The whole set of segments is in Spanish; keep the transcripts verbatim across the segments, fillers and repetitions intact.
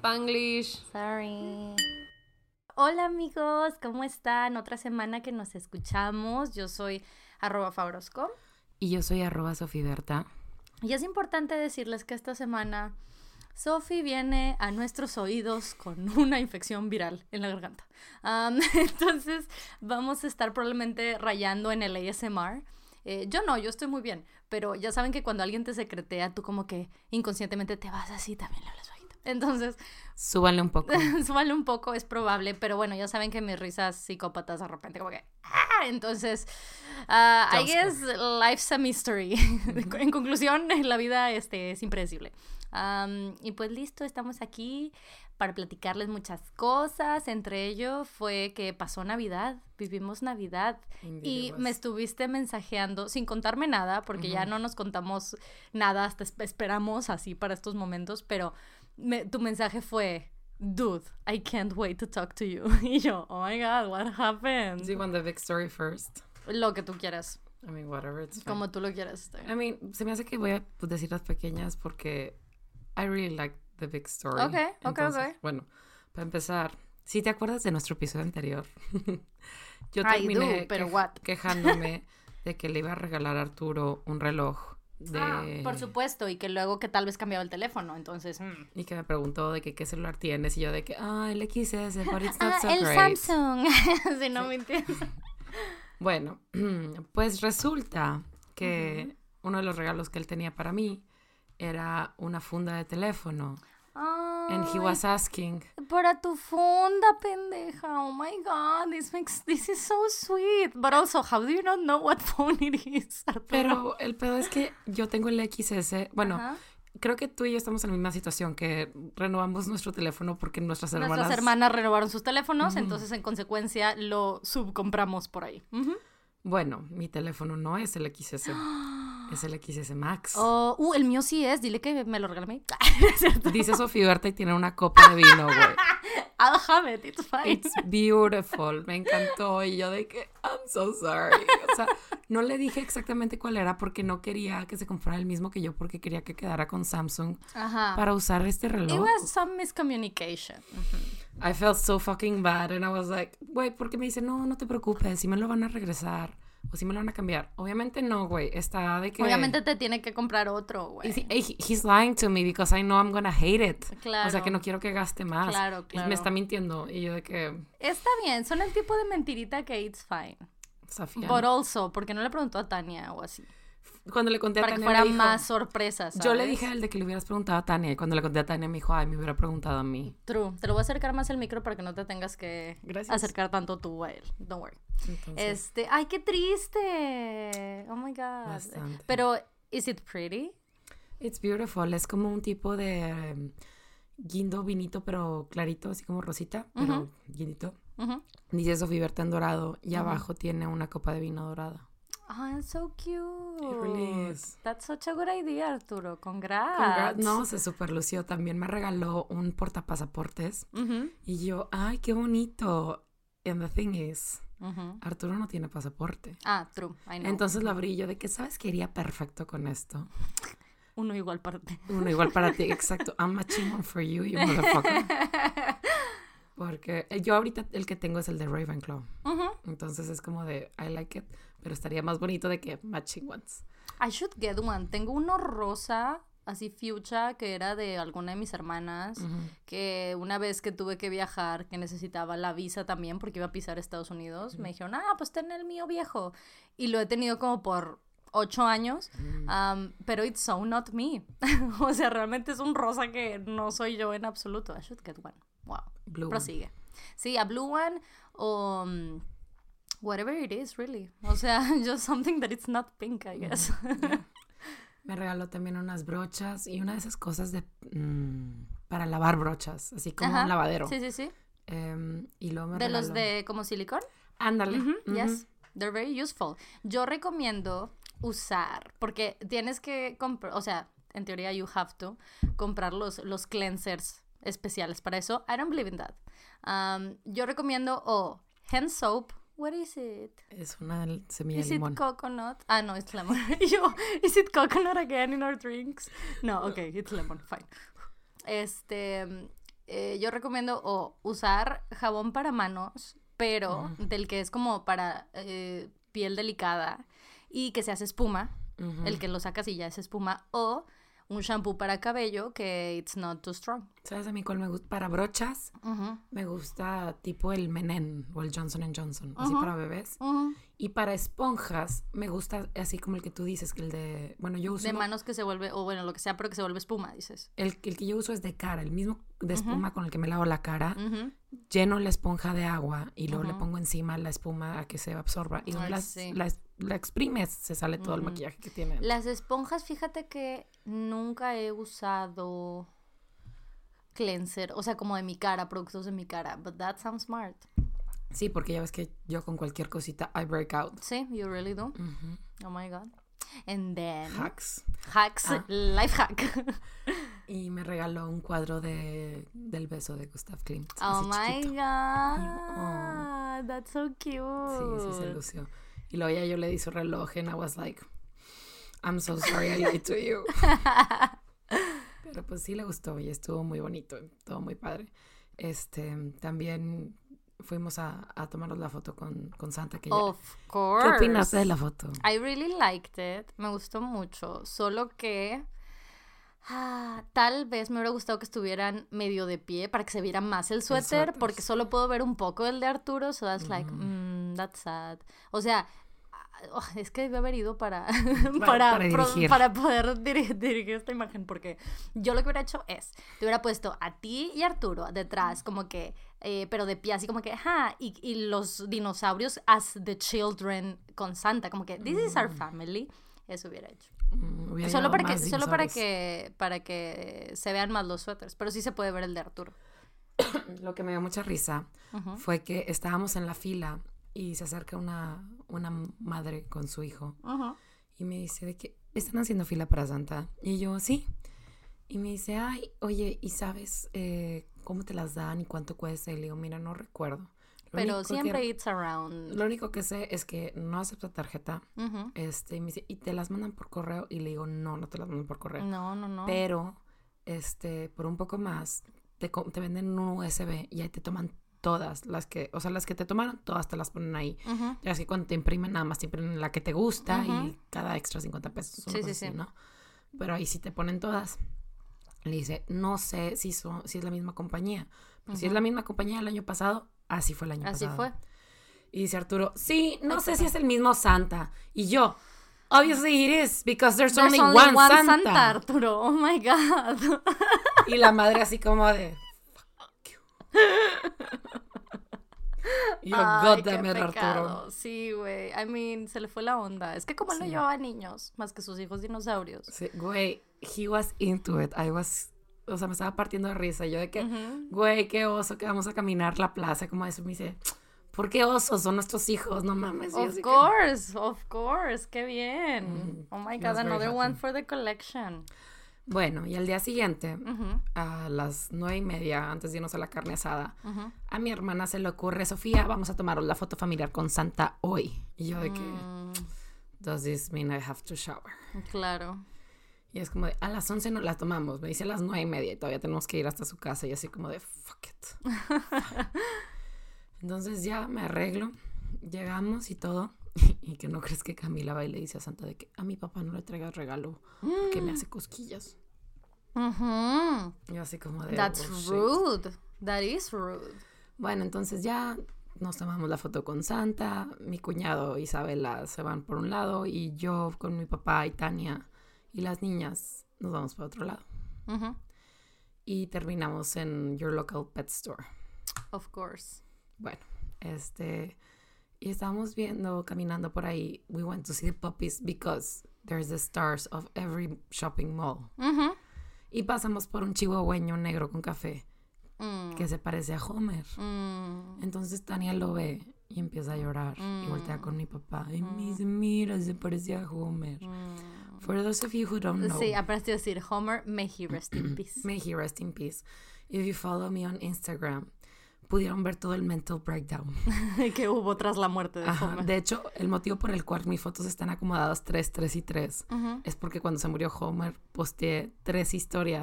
Spanglish. Sorry. Hola amigos, ¿cómo están? Otra semana que nos escuchamos. Yo soy arroba Fabrosco. Y yo soy arroba Sofiberta. Y es importante decirles que esta semana Sofi viene a nuestros oídos con una infección viral en la garganta. Um, entonces vamos a estar probablemente rayando en el A S M R. Eh, yo no, yo estoy muy bien. Pero ya saben que cuando alguien te secretea, tú como que inconscientemente te vas así, también le hablas bajito. Entonces... Súbanle un poco. Súbanle un poco, es probable. Pero bueno, ya saben que mis risas psicópatas de repente como que... ¡ah! Entonces, uh, I guess life's a mystery. Uh-huh. En conclusión, la vida este, es impredecible. Um, y pues listo, estamos aquí para platicarles muchas cosas. Entre ello fue que pasó Navidad, vivimos Navidad. Indeed, y me estuviste mensajeando sin contarme nada, porque uh-huh. ya no nos contamos nada, hasta esperamos así para estos momentos, pero me, tu mensaje fue: dude, I can't wait to talk to you. Y yo, oh my god, what happened? Do you want the big story first? Lo que tú quieras. I mean, whatever, it's fine. Como tú lo quieras. I mean, se me hace que voy a pues, decir las pequeñas porque I really like the big story. Ok, ok, Entonces, ok. Bueno, para empezar, si te acuerdas de nuestro episodio anterior, yo I terminé do, pero que- what? quejándome de que le iba a regalar a Arturo un reloj de... Ah, por supuesto, y que luego que tal vez cambiaba el teléfono, entonces... Mm. Y que me preguntó de que qué celular tienes, y yo de que, ah, el X S, but it's not Ah, so el great. Samsung. Si no Sí. me entiendes. Bueno, pues resulta que uh-huh. uno de los regalos que él tenía para mí era una funda de teléfono. Ay, And he was asking... para tu funda, pendeja. Oh my god, this makes this is so sweet. But also, how do you not know what phone it is, Arturo? Pero el pedo es que yo tengo el X S. Bueno, Ajá. creo que tú y yo estamos en la misma situación, que renovamos nuestro teléfono porque nuestras hermanas... Nuestras hermanas renovaron sus teléfonos, Ujú. entonces en consecuencia lo subcompramos por ahí. Ujú. Bueno, mi teléfono no es el X S. Es el X S Max. Oh, uh, el mío sí es. Dile que me lo regalé a mí. Dice Sofía Berta y tiene una copa de vino, güey. I'll have it, it's fine. It's beautiful. Me encantó. Y yo de que, I'm so sorry. O sea, no le dije exactamente cuál era porque no quería que se comprara el mismo que yo, porque quería que quedara con Samsung Ajá. para usar este reloj. It was some miscommunication. Uh-huh. I felt so fucking bad. And I was like, güey, porque me dice, no, no te preocupes, si me lo van a regresar. O si me lo van a cambiar. Obviamente no, güey. Está de que... Obviamente te tiene que comprar otro, güey. Y si- he- he's lying to me because I know I'm gonna hate it. Claro. O sea, que no quiero que gaste más. Claro, Y claro. me está mintiendo. Y yo de que... Está bien, son el tipo de mentirita que it's fine. Sofía. But also, porque no le preguntó a Tania o así. Cuando le conté a Para que Tania, fuera me dijo- más sorpresa, ¿sabes? Yo le dije a él de que le hubieras preguntado a Tania. Y cuando le conté a Tania, me dijo, ay, me hubiera preguntado a mí. True. Te lo voy a acercar más el micro para que no te tengas que Gracias. acercar tanto tú a él. Don't worry. Entonces, Este, ay, qué triste. Oh my God. Bastante. Pero, is it pretty? it's beautiful. Es como un tipo de um, guindo vinito, pero clarito, así como rosita, pero Ujú. guindito. Uh-huh. Dice Sofía Berta en dorado. Y Ujú. abajo tiene una copa de vino dorada. Oh, it's so cute. It really is. That's such a good idea, Arturo. Congrats. Congrats. No, se super lució. También me regaló un portapasaportes. Uh-huh. Y yo, ay, qué bonito. And the thing is, Uh-huh. Arturo no tiene pasaporte. Ah, true. I know. Entonces lo abrí yo de que, ¿sabes qué iría perfecto con esto? Uno igual para ti. Uno igual para ti, exacto. I'm matching one for you, you motherfucker. Porque yo ahorita el que tengo es el de Ravenclaw. Uh-huh. Entonces es como de, I like it. Pero estaría más bonito de que matching ones. I should get one. Tengo uno rosa, así fuchsia, que era de alguna de mis hermanas, Ujú. que una vez que tuve que viajar, que necesitaba la visa también porque iba a pisar Estados Unidos, me dijeron, ah, pues ten el mío viejo. Y lo he tenido como por ocho años, um, pero it's so not me. O sea, realmente es un rosa que no soy yo en absoluto. I should get one. Wow. Blue one. Prosigue. Sí, a blue one o um, whatever it is, really. O sea, just something that it's not pink, I guess. Yeah. Me regaló también unas brochas y una de esas cosas de mm, para lavar brochas, así como Ajá. un lavadero. Sí, sí, sí. Em, y luego me De regaló... los de como silicón. Ándale. Ujú, Ujú. Yes, they're very useful. Yo recomiendo usar, porque tienes que comprar, o sea, en teoría you have to comprar los, los cleansers especiales para eso. I don't believe in that. Um, yo recomiendo o hand soap. What is it? Es una semilla Is de it limón. coconut? Ah, no, it's lemon. Yo, is it coconut again in our drinks? No, okay, it's lemon, fine. Este, eh, yo recomiendo o usar jabón para manos, pero uh-huh. del que es como para eh, piel delicada y que se hace espuma, uh-huh. el que lo sacas y ya es espuma, o un shampoo para cabello que it's not too strong. ¿Sabes a mí cuál me gusta? Para brochas, uh-huh. me gusta tipo el Menen o el Johnson and Johnson, uh-huh. así para bebés. Uh-huh. Y para esponjas, me gusta así como el que tú dices, que el de... Bueno, yo uso... De manos que se vuelve, o bueno, lo que sea, pero que se vuelve espuma, dices. El, el que yo uso es de cara, el mismo de espuma uh-huh. con el que me lavo la cara. Uh-huh. Lleno la esponja de agua y luego uh-huh. le pongo encima la espuma a que se absorba. Y Ay, la, sí. la, la exprimes, se sale todo uh-huh. el maquillaje que tiene. Las esponjas, fíjate que nunca he usado cleanser, o sea, como de mi cara, productos de mi cara. But that sounds smart. Sí, porque ya ves que yo con cualquier cosita I break out. Sí, you really do. Uh-huh. Oh my God. And then... Hacks. Hacks, ah. life hack. Y me regaló un cuadro de del beso de Gustav Klimt. Oh my chiquito. God. Oh. That's so cute. Sí, sí, se lució. Y luego ya yo le di su reloj and I was like, I'm so sorry I lied to you. Pero pues sí le gustó y estuvo muy bonito, todo muy padre. Este, también... Fuimos a, a tomarnos la foto con, con Santa. Que of ya... course. ¿Qué opinaste de la foto? I really liked it. Me gustó mucho. Solo que ah, tal vez me hubiera gustado que estuvieran medio de pie para que se viera más el suéter. El porque solo puedo ver un poco el de Arturo. So that's mm. like, mm, that's sad. O sea... Oh, es que debe haber ido para para, para, pro, para poder dir- dirigir esta imagen, porque yo lo que hubiera hecho es, te hubiera puesto a ti y Arturo detrás, como que, eh, pero de pie, así como que, ajá, y, y los dinosaurios as the children con Santa, como que, this mm. is our family. Eso hubiera hecho. Mm, hubiera solo para que solo para que para que se vean más los suéteres, pero sí se puede ver el de Arturo. Lo que me dio mucha risa uh-huh. fue que estábamos en la fila y se acerca una, una madre con su hijo. Uh-huh. Y me dice de que están haciendo fila para Santa. Y yo, sí. Y me dice, ay, oye, ¿y sabes eh, cómo te las dan y cuánto cuesta? Y le digo, mira, no recuerdo. Lo Pero siempre que, it's around. Lo único que sé es que no acepta tarjeta. Uh-huh. Este, y me dice, ¿y te las mandan por correo? Y le digo, no, no te las mandan por correo. No, no, no. Pero, este, por un poco más, te, te venden un U S B y ahí te toman todas las que, o sea, las que te tomaron, todas te las ponen ahí. Uh-huh. Y así cuando te imprimen, nada más te imprimen la que te gusta uh-huh. y cada extra cincuenta pesos. Sí, sí, así, sí. ¿no? Pero ahí sí te ponen todas. Le dice, no sé si, son, si es la misma compañía. Pero uh-huh. si es la misma compañía del año pasado, así fue el año así pasado. Así fue. Y dice Arturo, sí, no Ay, sé si es el mismo Santa. Y yo, obviously it is, because there's, there's only, only one, one Santa. Santa, Arturo. Oh my God. Y la madre así como de... Y yo, God damn it, Arturo. Sí, güey. I mean, se le fue la onda. Es que como él sí. no llevaba niños, más que sus hijos dinosaurios. Sí, güey, he was into it. I was, o sea, me estaba partiendo de risa. Yo de que, uh-huh. güey, qué oso que vamos a caminar la plaza. Como eso me dice, ¿por qué osos? Son nuestros hijos, no mames. Of course, que... of course. Qué bien. Mm, oh my God, another one for the collection. Bueno, y al día siguiente, uh-huh. a las nueve y media, antes de irnos a la carne asada, uh-huh. a mi hermana se le ocurre, Sofía, vamos a tomar la foto familiar con Santa hoy. Y yo de que, mm. does this mean I have to shower? Claro. Y es como de, a las once no la tomamos, me dice a las nueve y media y todavía tenemos que ir hasta su casa. Y así como de, fuck it. Entonces ya me arreglo, llegamos y todo. Y que no crees que Camila va y le dice a Santa de que a mi papá no le traigas regalo porque mm. me hace cosquillas. Uh-huh. Y así como de... That's oh, rude. That is rude. Bueno, entonces ya nos tomamos la foto con Santa. Mi cuñado Isabela se van por un lado y yo con mi papá y Tania y las niñas nos vamos para otro lado. Uh-huh. Y terminamos en Your Local Pet Store. Of course. Bueno, este... Y estábamos viendo, caminando por ahí. We went to see the puppies because there's the stars of every shopping mall. Uh-huh. Y pasamos por un chihuahueño negro con café mm. que se parece a Homer. Mm. Entonces Tania lo ve y empieza a llorar. Mm. Y voltea con mi papá. Y me dice, mira, se parece a Homer. Mm. For those of you who don't know. Sí, aprendí a decir Homer, may he rest in peace. May he rest in peace. If you follow me on Instagram... pudieron ver todo el mental breakdown que hubo tras la muerte de Ajá. Homer. De hecho, el motivo por el cual mis fotos están acomodadas tres, tres y tres uh-huh. es porque cuando se murió Homer posteé tres historias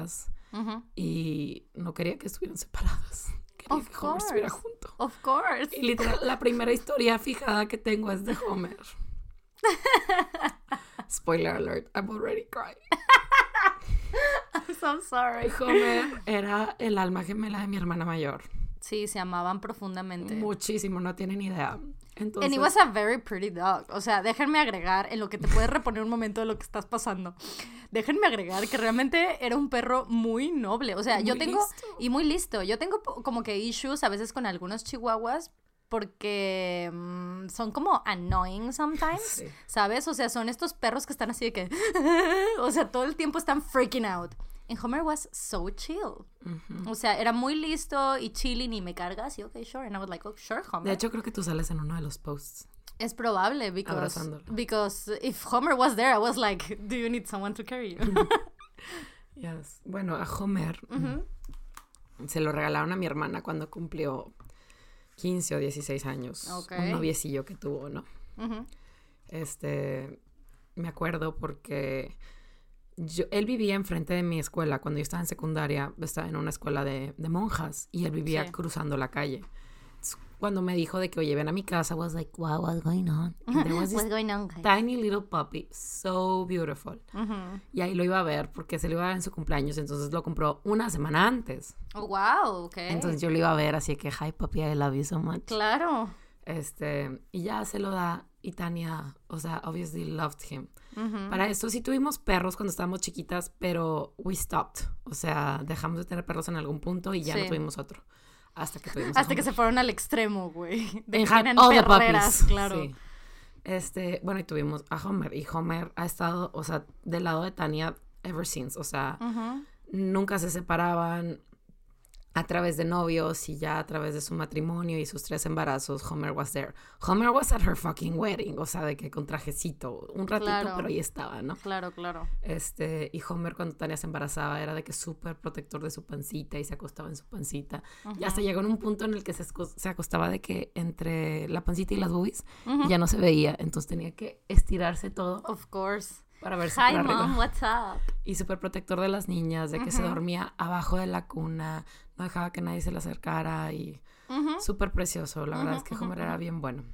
Uh-huh. Y no quería que estuvieran separadas. Quería of que course. Homer estuviera junto. Of course. Y literal, la primera historia fijada que tengo es de Homer. Spoiler alert, I'm already crying. I'm so sorry. Homer era el alma gemela de mi hermana mayor. Sí, se amaban profundamente. Muchísimo, no tienen idea. Entonces... And he was a very pretty dog. O sea, déjenme agregar, en lo que te puedes reponer un momento de lo que estás pasando, déjenme agregar que realmente era un perro muy noble. O sea, muy yo tengo... Listo. Y muy listo. Yo tengo como que issues a veces con algunos chihuahuas porque um, son como annoying sometimes, sí. ¿Sabes? O sea, son estos perros que están así de que... o sea, todo el tiempo están freaking out. And Homer was so chill. Uh-huh. O sea, era muy listo y chilling y me cargas y okay, sure. And I was like, oh, sure, Homer. De hecho, creo que tú sales en uno de los posts. Es probable because, because if Homer was there, I was like, do you need someone to carry you? Yes. Bueno, a Homer uh-huh. se lo regalaron a mi hermana cuando cumplió quince o dieciséis años. Okay. Un noviecillo que tuvo, ¿no? Uh-huh. Este, me acuerdo porque... Yo, él vivía enfrente de mi escuela. Cuando yo estaba en secundaria, estaba en una escuela de, de monjas y él vivía sí. cruzando la calle. Entonces, cuando me dijo de que, oye, ven a mi casa, I was like, wow, what's going on? And there was this what's going on, tiny little puppy, so beautiful. Uh-huh. Y ahí lo iba a ver porque se lo iba a ver en su cumpleaños, entonces lo compró una semana antes. Oh, wow, ok. Entonces yo lo iba a ver, así que, hi, puppy, I love you so much. Claro. Este, y ya se lo da y Tania, o sea, obviously loved him. Uh-huh. Para esto sí tuvimos perros cuando estábamos chiquitas, pero we stopped. O sea, dejamos de tener perros en algún punto y ya sí. no tuvimos otro. Hasta que tuvimos Hasta que se fueron al extremo, güey. De que tienen perreras, claro. Sí. Este, bueno, y tuvimos a Homer. Y Homer ha estado, o sea, del lado de Tania ever since. O sea, uh-huh. nunca se separaban. A través de novios y ya a través de su matrimonio y sus tres embarazos, Homer was there. Homer was at her fucking wedding, o sea, de que con trajecito, un ratito, claro. pero ahí estaba, ¿no? Claro, claro. Este, y Homer cuando Tania se embarazaba era de que súper protector de su pancita y se acostaba en su pancita. Uh-huh. Y hasta llegó en un punto en el que se, se acostaba de que entre la pancita y las boobies uh-huh. ya no se veía, entonces tenía que estirarse todo. Of course. Para verse Hi, por arriba. Mom, what's up? Y súper protector de las niñas, de que uh-huh. se dormía abajo de la cuna, no dejaba que nadie se le acercara y uh-huh. súper precioso. La uh-huh. verdad es que Homer uh-huh. era bien bueno.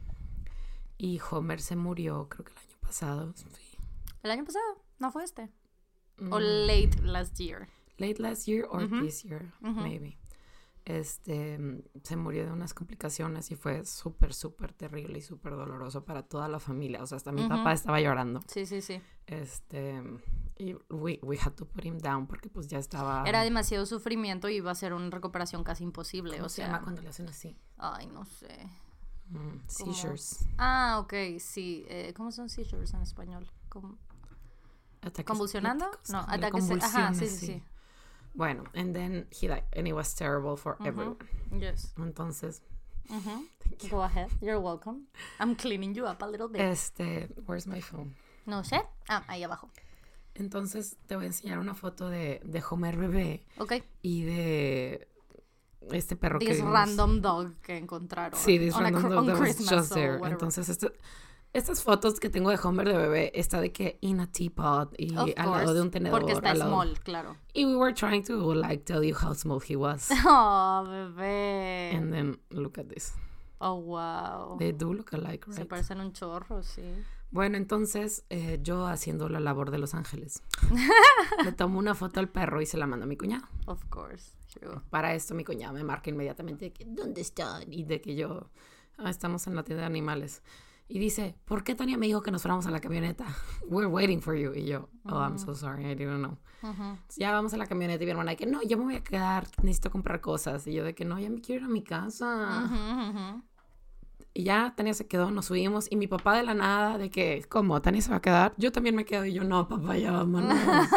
Y Homer se murió, creo que el año pasado. Sí. ¿El año pasado? ¿No fue este? Mm. ¿O late last year? Late last year or uh-huh. this year, uh-huh. maybe. Este, se murió de unas complicaciones y fue súper, súper terrible y súper doloroso para toda la familia. O sea, hasta mi uh-huh. papá estaba llorando. Sí, sí, sí. Este, y we, we had to put him down porque pues ya estaba... Era demasiado sufrimiento y iba a ser una recuperación casi imposible. ¿Cómo o se sea... llama cuando le hacen así? Ay, no sé. Mm, seizures. ¿Cómo? Ah, ok, sí. Eh, ¿Cómo son seizures en español? ¿Cómo? Ataques ¿Convulsionando? epilépticos, no, ataques... Ajá, sí, sí, sí. sí. Bueno, and then he died, and it was terrible for uh-huh. everyone. Yes. Entonces, uh-huh. Go ahead, you're welcome. I'm cleaning you up a little bit. Este, where's my phone? No sé. Ah, ahí abajo. Entonces, te voy a enseñar una foto de, de Homer bebé. Ok. Y de este perro this que... This random dog que encontraron. Sí, this on random a, dog that was just there. Whatever. Entonces, este... Estas fotos que tengo de Homer de bebé está de que in a teapot y of al course, lado de un tenedor. Porque está lado... small, claro. Y we were trying to like tell you how small he was. Oh, bebé. And then look at this. Oh, wow. They do look alike, right? Se parecen un chorro, sí. Bueno, entonces eh, yo haciendo la labor de Los Ángeles le tomo una foto al perro y se la mando a mi cuñado. Of course, true. Para esto mi cuñado me marca inmediatamente de que ¿dónde están? Y de que yo ah, estamos en la tienda de animales. Y dice, ¿por qué Tania me dijo que nos fuéramos a la camioneta? We're waiting for you. Y yo, oh, uh-huh. I'm so sorry, I didn't know. Uh-huh. Ya vamos a la camioneta y mi hermana de que, no, yo me voy a quedar, necesito comprar cosas. Y yo de que, no, ya me quiero ir a mi casa. Uh-huh, uh-huh. Y ya Tania se quedó, nos subimos. Y mi papá de la nada, de que, ¿cómo? ¿Tania se va a quedar? Yo también me quedo. Y yo, no, papá, ya vámonos.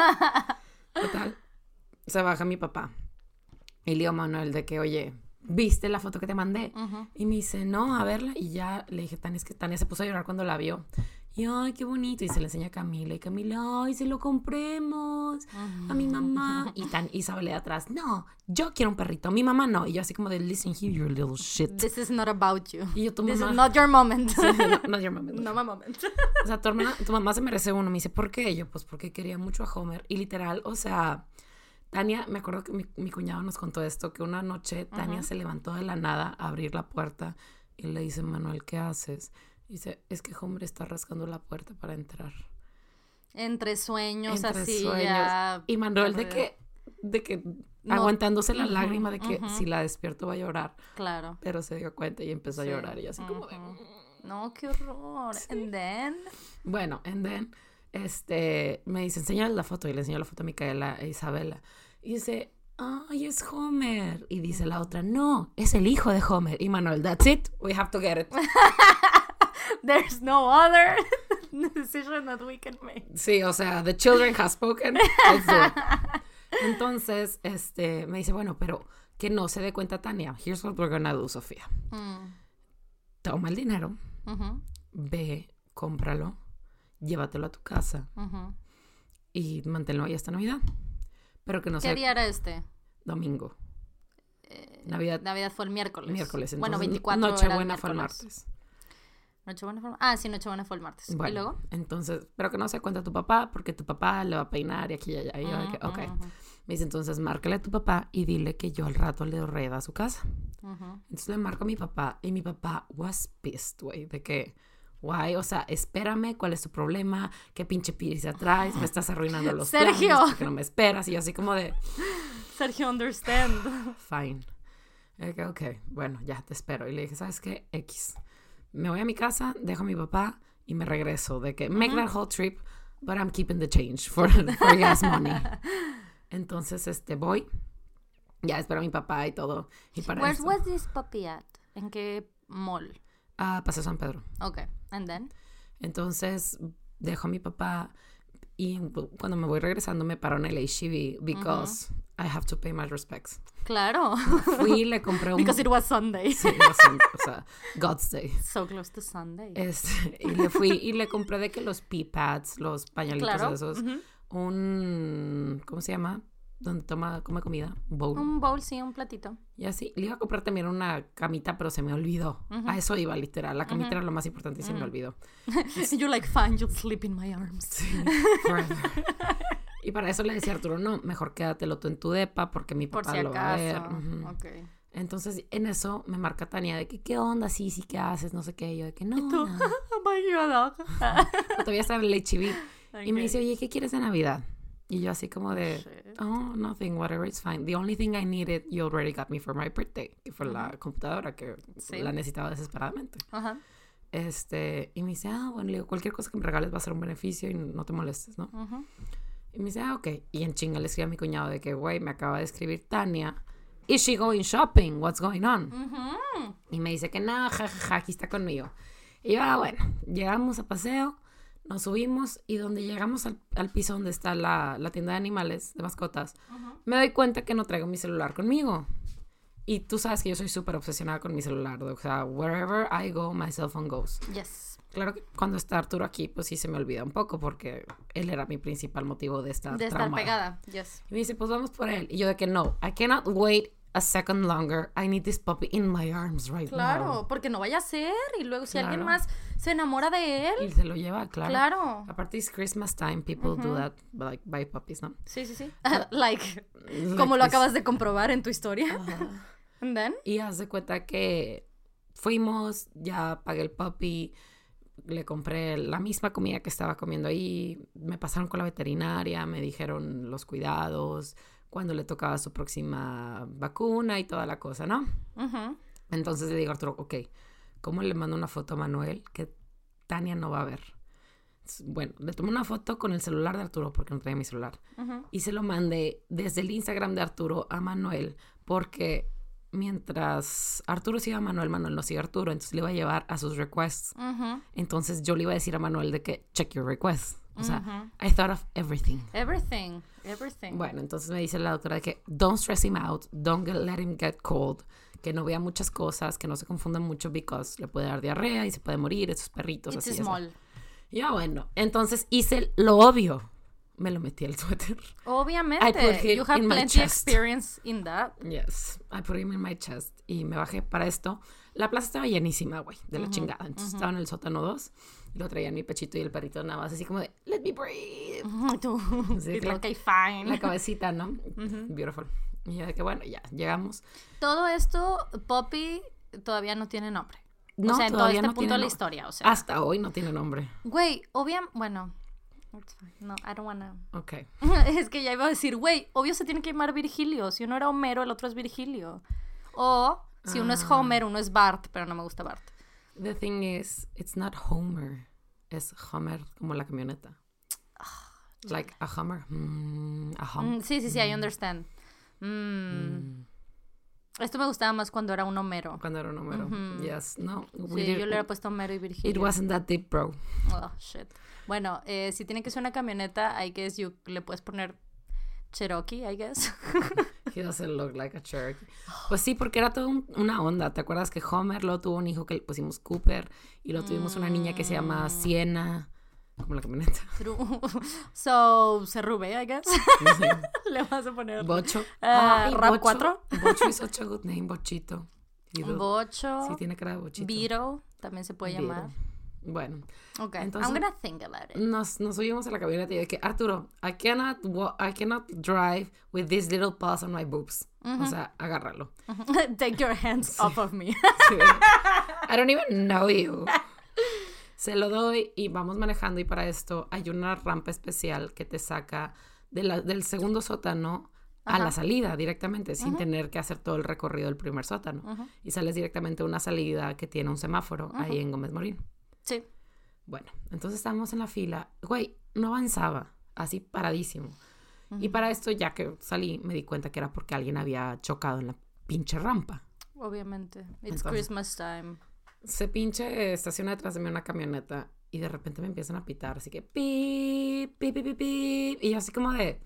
Total, se baja mi papá. Y le digo a Manuel de que, oye... ¿viste la foto que te mandé? Uh-huh. Y me dice, no, a verla. Y ya le dije, Tania, es que Tania se puso a llorar cuando la vio. Y, ay, qué bonito. Y se le enseña a Camila. Y Camila, ay, se lo compremos uh-huh. a mi mamá. Y tan Isabel de atrás, no, yo quiero un perrito. Mi mamá no. Y yo así como de, listen here, you little shit. This is not about you. Y yo, tu This mamá... is not your moment. Sí, no, not your moment. No my moment. O sea, tu, hermana, tu mamá se merece uno. Me dice, ¿por qué? Y yo, pues porque quería mucho a Homer. Y literal, o sea... Tania, me acuerdo que mi, mi cuñado nos contó esto, que una noche Tania uh-huh. se levantó de la nada a abrir la puerta y le dice, Manuel, ¿qué haces? Y dice, es que Homer está rascando la puerta para entrar. Entre sueños, Entre así sueños. Ya... Y Manuel de que, de que no. aguantándose la uh-huh, lágrima de que uh-huh. si la despierto va a llorar. Claro. Pero se dio cuenta y empezó sí. a llorar y así uh-huh. como de... No, qué horror. Sí. And then... Bueno, and then, este, me dice, enséñale la foto. Y le enseñó la foto a Micaela e Isabela. Y dice, ay, es Homer. Y dice la otra, no, es el hijo de Homer. Y Manuel, that's it, we have to get it. There's no other decision that we can make. Sí, o sea, the children have spoken. Let's do it. Entonces, este, me dice, bueno, pero que no se dé cuenta Tania. Here's what we're gonna do, Sofía. Mm. Toma el dinero, uh-huh. ve, cómpralo, llévatelo a tu casa uh-huh. y manténlo ahí hasta Navidad. Pero que no ¿Qué sea... día era este? Domingo. Eh, Navidad. Navidad fue el miércoles. Miércoles. Entonces, bueno, veinticuatro Nochebuena fue el martes. Nochebuena fue... Ah, sí, Nochebuena fue el martes. Bueno, ¿y luego? Entonces, pero que no se cuenta tu papá, porque tu papá le va a peinar y aquí y allá. Y yo uh-huh, de que, ok. Uh-huh. Me dice, entonces, márcale a tu papá y dile que yo al rato le reda a su casa. Uh-huh. Entonces le marco a mi papá y mi papá was pissed, güey, de que, guay, o sea, espérame, ¿cuál es tu problema? ¿Qué pinche pizza traes? Me estás arruinando los Sergio. planes porque no me esperas. Y yo así como de... Sergio, understand. Fine. Y que, ok, bueno, ya te espero. Y le dije, ¿sabes qué? X. Me voy a mi casa, dejo a mi papá y me regreso. De que, make uh-huh. that whole trip, but I'm keeping the change for, for gas money. Entonces, este, voy. Ya espero a mi papá y todo. Y para Where eso, was this puppy at? ¿En qué mall? Ah, uh, Paseo San Pedro. Ok, and then? Entonces, dejo a mi papá y cuando me voy regresando me paro en el H E B because uh-huh. I have to pay my respects. Claro. Fui y le compré un... Because it was Sunday. Sí, was Sunday, o sea, God's Day. So close to Sunday. Este, y le fui y le compré de que los pee pads, los pañalitos claro. esos, uh-huh. un... ¿Cómo se llama? Donde toma, come comida, un bowl. Un bowl, sí, un platito. Y así, le iba a comprar también una camita, pero se me olvidó. Uh-huh. A eso iba, literal. La camita uh-huh. era lo más importante y uh-huh. se me olvidó. You're like, fine, you'll sleep in my arms. Sí, forever. Y para eso le decía a Arturo, no, mejor quédatelo tú en tu depa porque mi papá Por si lo va a acaso. ver. Uh-huh. Okay. Entonces, en eso me marca Tania de que, ¿qué onda? Sí, sí, ¿qué haces? No sé qué. Y yo de que, no, ¿y tú? nada. Oh my God. Todavía estaba en el H E B. Okay. Y me dice, oye, ¿qué quieres de Navidad? Y yo así como de, Shit. oh, nothing, whatever, it's fine. The only thing I needed, you already got me for my birthday. Que fue uh-huh. la computadora que sí. la necesitaba desesperadamente. Uh-huh. Este, y me dice, ah, bueno, le digo, cualquier cosa que me regales va a ser un beneficio y no te molestes, ¿no? Uh-huh. Y me dice, ah, ok. Y en chinga le escribí a mi cuñado de que, güey, me acaba de escribir Tania. Is she going shopping? What's going on? Uh-huh. Y me dice que nada, jajaja, aquí está conmigo. Y yo, ah, bueno, llegamos a paseo. Nos subimos y donde llegamos al, al piso donde está la, la tienda de animales, de mascotas, uh-huh. me doy cuenta que no traigo mi celular conmigo. Y tú sabes que yo soy súper obsesionada con mi celular. O sea, wherever I go, my cell phone goes. Yes. Claro que cuando está Arturo aquí, pues sí se me olvida un poco porque él era mi principal motivo de estar De estar traumada. pegada, yes. Y me dice, pues vamos por él. Y yo de que no, I cannot wait a second longer. I need this puppy in my arms right claro, now. Claro, porque no vaya a ser. Y luego si claro. alguien más se enamora de él. Y se lo lleva, claro. Claro. Aparte es Christmas time, people uh-huh. do that, like buy puppies, ¿no? Sí, sí, sí. like, like, como lo this. acabas de comprobar en tu historia. Uh-huh. And then? Y haz de cuenta que fuimos, ya pagué el puppy, le compré la misma comida que estaba comiendo ahí, me pasaron con la veterinaria, me dijeron los cuidados, cuándo le tocaba su próxima vacuna y toda la cosa, ¿no? Uh-huh. Entonces le digo a Arturo, ok, ¿cómo le mando una foto a Manuel que Tania no va a ver? Bueno, le tomé una foto con el celular de Arturo porque no traía mi celular. Uh-huh. Y se lo mandé desde el Instagram de Arturo a Manuel porque mientras Arturo sigue a Manuel, Manuel no sigue a Arturo, entonces le iba a llevar a sus requests. Uh-huh. Entonces yo le iba a decir a Manuel de que check your requests. O sea, uh-huh. I thought of everything. Everything, everything. Bueno, entonces me dice la doctora de que don't stress him out, don't get, let him get cold, que no vea muchas cosas, que no se confunda mucho because le puede dar diarrea y se puede morir, esos perritos It's así. small. Ya bueno, entonces hice lo obvio. me lo metí al suéter. Obviamente. I put it you have in my plenty chest. experience in that. Yes, I put him in my chest. Y me bajé para esto. La plaza estaba llenísima, güey, de la Uh-huh, chingada. Entonces uh-huh. estaba en el sótano dos. Y lo traía en mi pechito y el perrito nada más así como de, let me breathe. Uh-huh, tú. Sí, Y tú, la- ok, fine. La cabecita, ¿no? Uh-huh. Beautiful. Y yo de que bueno, ya, llegamos. Todo esto, Poppy, todavía no tiene nombre. No, o sea, en todo todavía este no punto tiene de la no- historia, o sea. Hasta hoy no tiene nombre. Güey, obviamente, bueno. it's fine. No, I don't wanna. Ok. Es que ya iba a decir, güey, obvio se tiene que llamar Virgilio. Si uno era Homero, el otro es Virgilio. O si uno es Ah. Homer, uno es Bart, pero no me gusta Bart. The thing is, it's not Homer. Es Hummer, como la camioneta. Like a Hummer. Mm, a hum. Mm, sí, sí, sí, I understand. Mm. Mm. Esto me gustaba más cuando era un Homero. Cuando era un número. Ujú. Yes, no. Sí, we yo did- le hubiera puesto Homero y Virgilio. It wasn't that deep, bro. Oh, shit. Bueno, eh, si tiene que ser una camioneta, I guess you le puedes poner Cherokee, I guess. He doesn't look like a Cherokee. Pues sí, porque era toda un- una onda. ¿Te acuerdas que Homer luego tuvo un hijo que le pusimos Cooper? Y luego tuvimos una niña que se llama Sienna. Como la camioneta. True. So, Cerrube, I guess. Le vas a poner Bocho. Ah, Ay, Rap Bocho. cuatro. Bocho is such a good name, Bochito. He do. Bocho. Sí, tiene cara de Bochito. Beetle, también se puede Beetle. llamar. Bueno, Ok, Entonces- I'm gonna think about it. nos, nos subimos a la camioneta y de que, Arturo, I cannot, wa- I cannot drive with this little pus on my boobs. O sea, agárralo. Take your hands off of me. Sí. I don't even know you. Se lo doy y vamos manejando y para esto hay una rampa especial que te saca de la- del segundo sótano a Ajá. la salida directamente, sin tener que hacer todo el recorrido del primer sótano. Ujú. Y sales directamente a una salida que tiene un semáforo ahí en Gómez Morín. Sí. Bueno, entonces estábamos en la fila. Güey, no avanzaba, así paradísimo. Y para esto, ya que salí, me di cuenta que era porque alguien había chocado en la pinche rampa. Obviamente. It's Entonces- Christmas time. Se pinche estaciona detrás de mí una camioneta y de repente me empiezan a pitar, así que pip, pip, pip, pip, pip. Y yo así como de,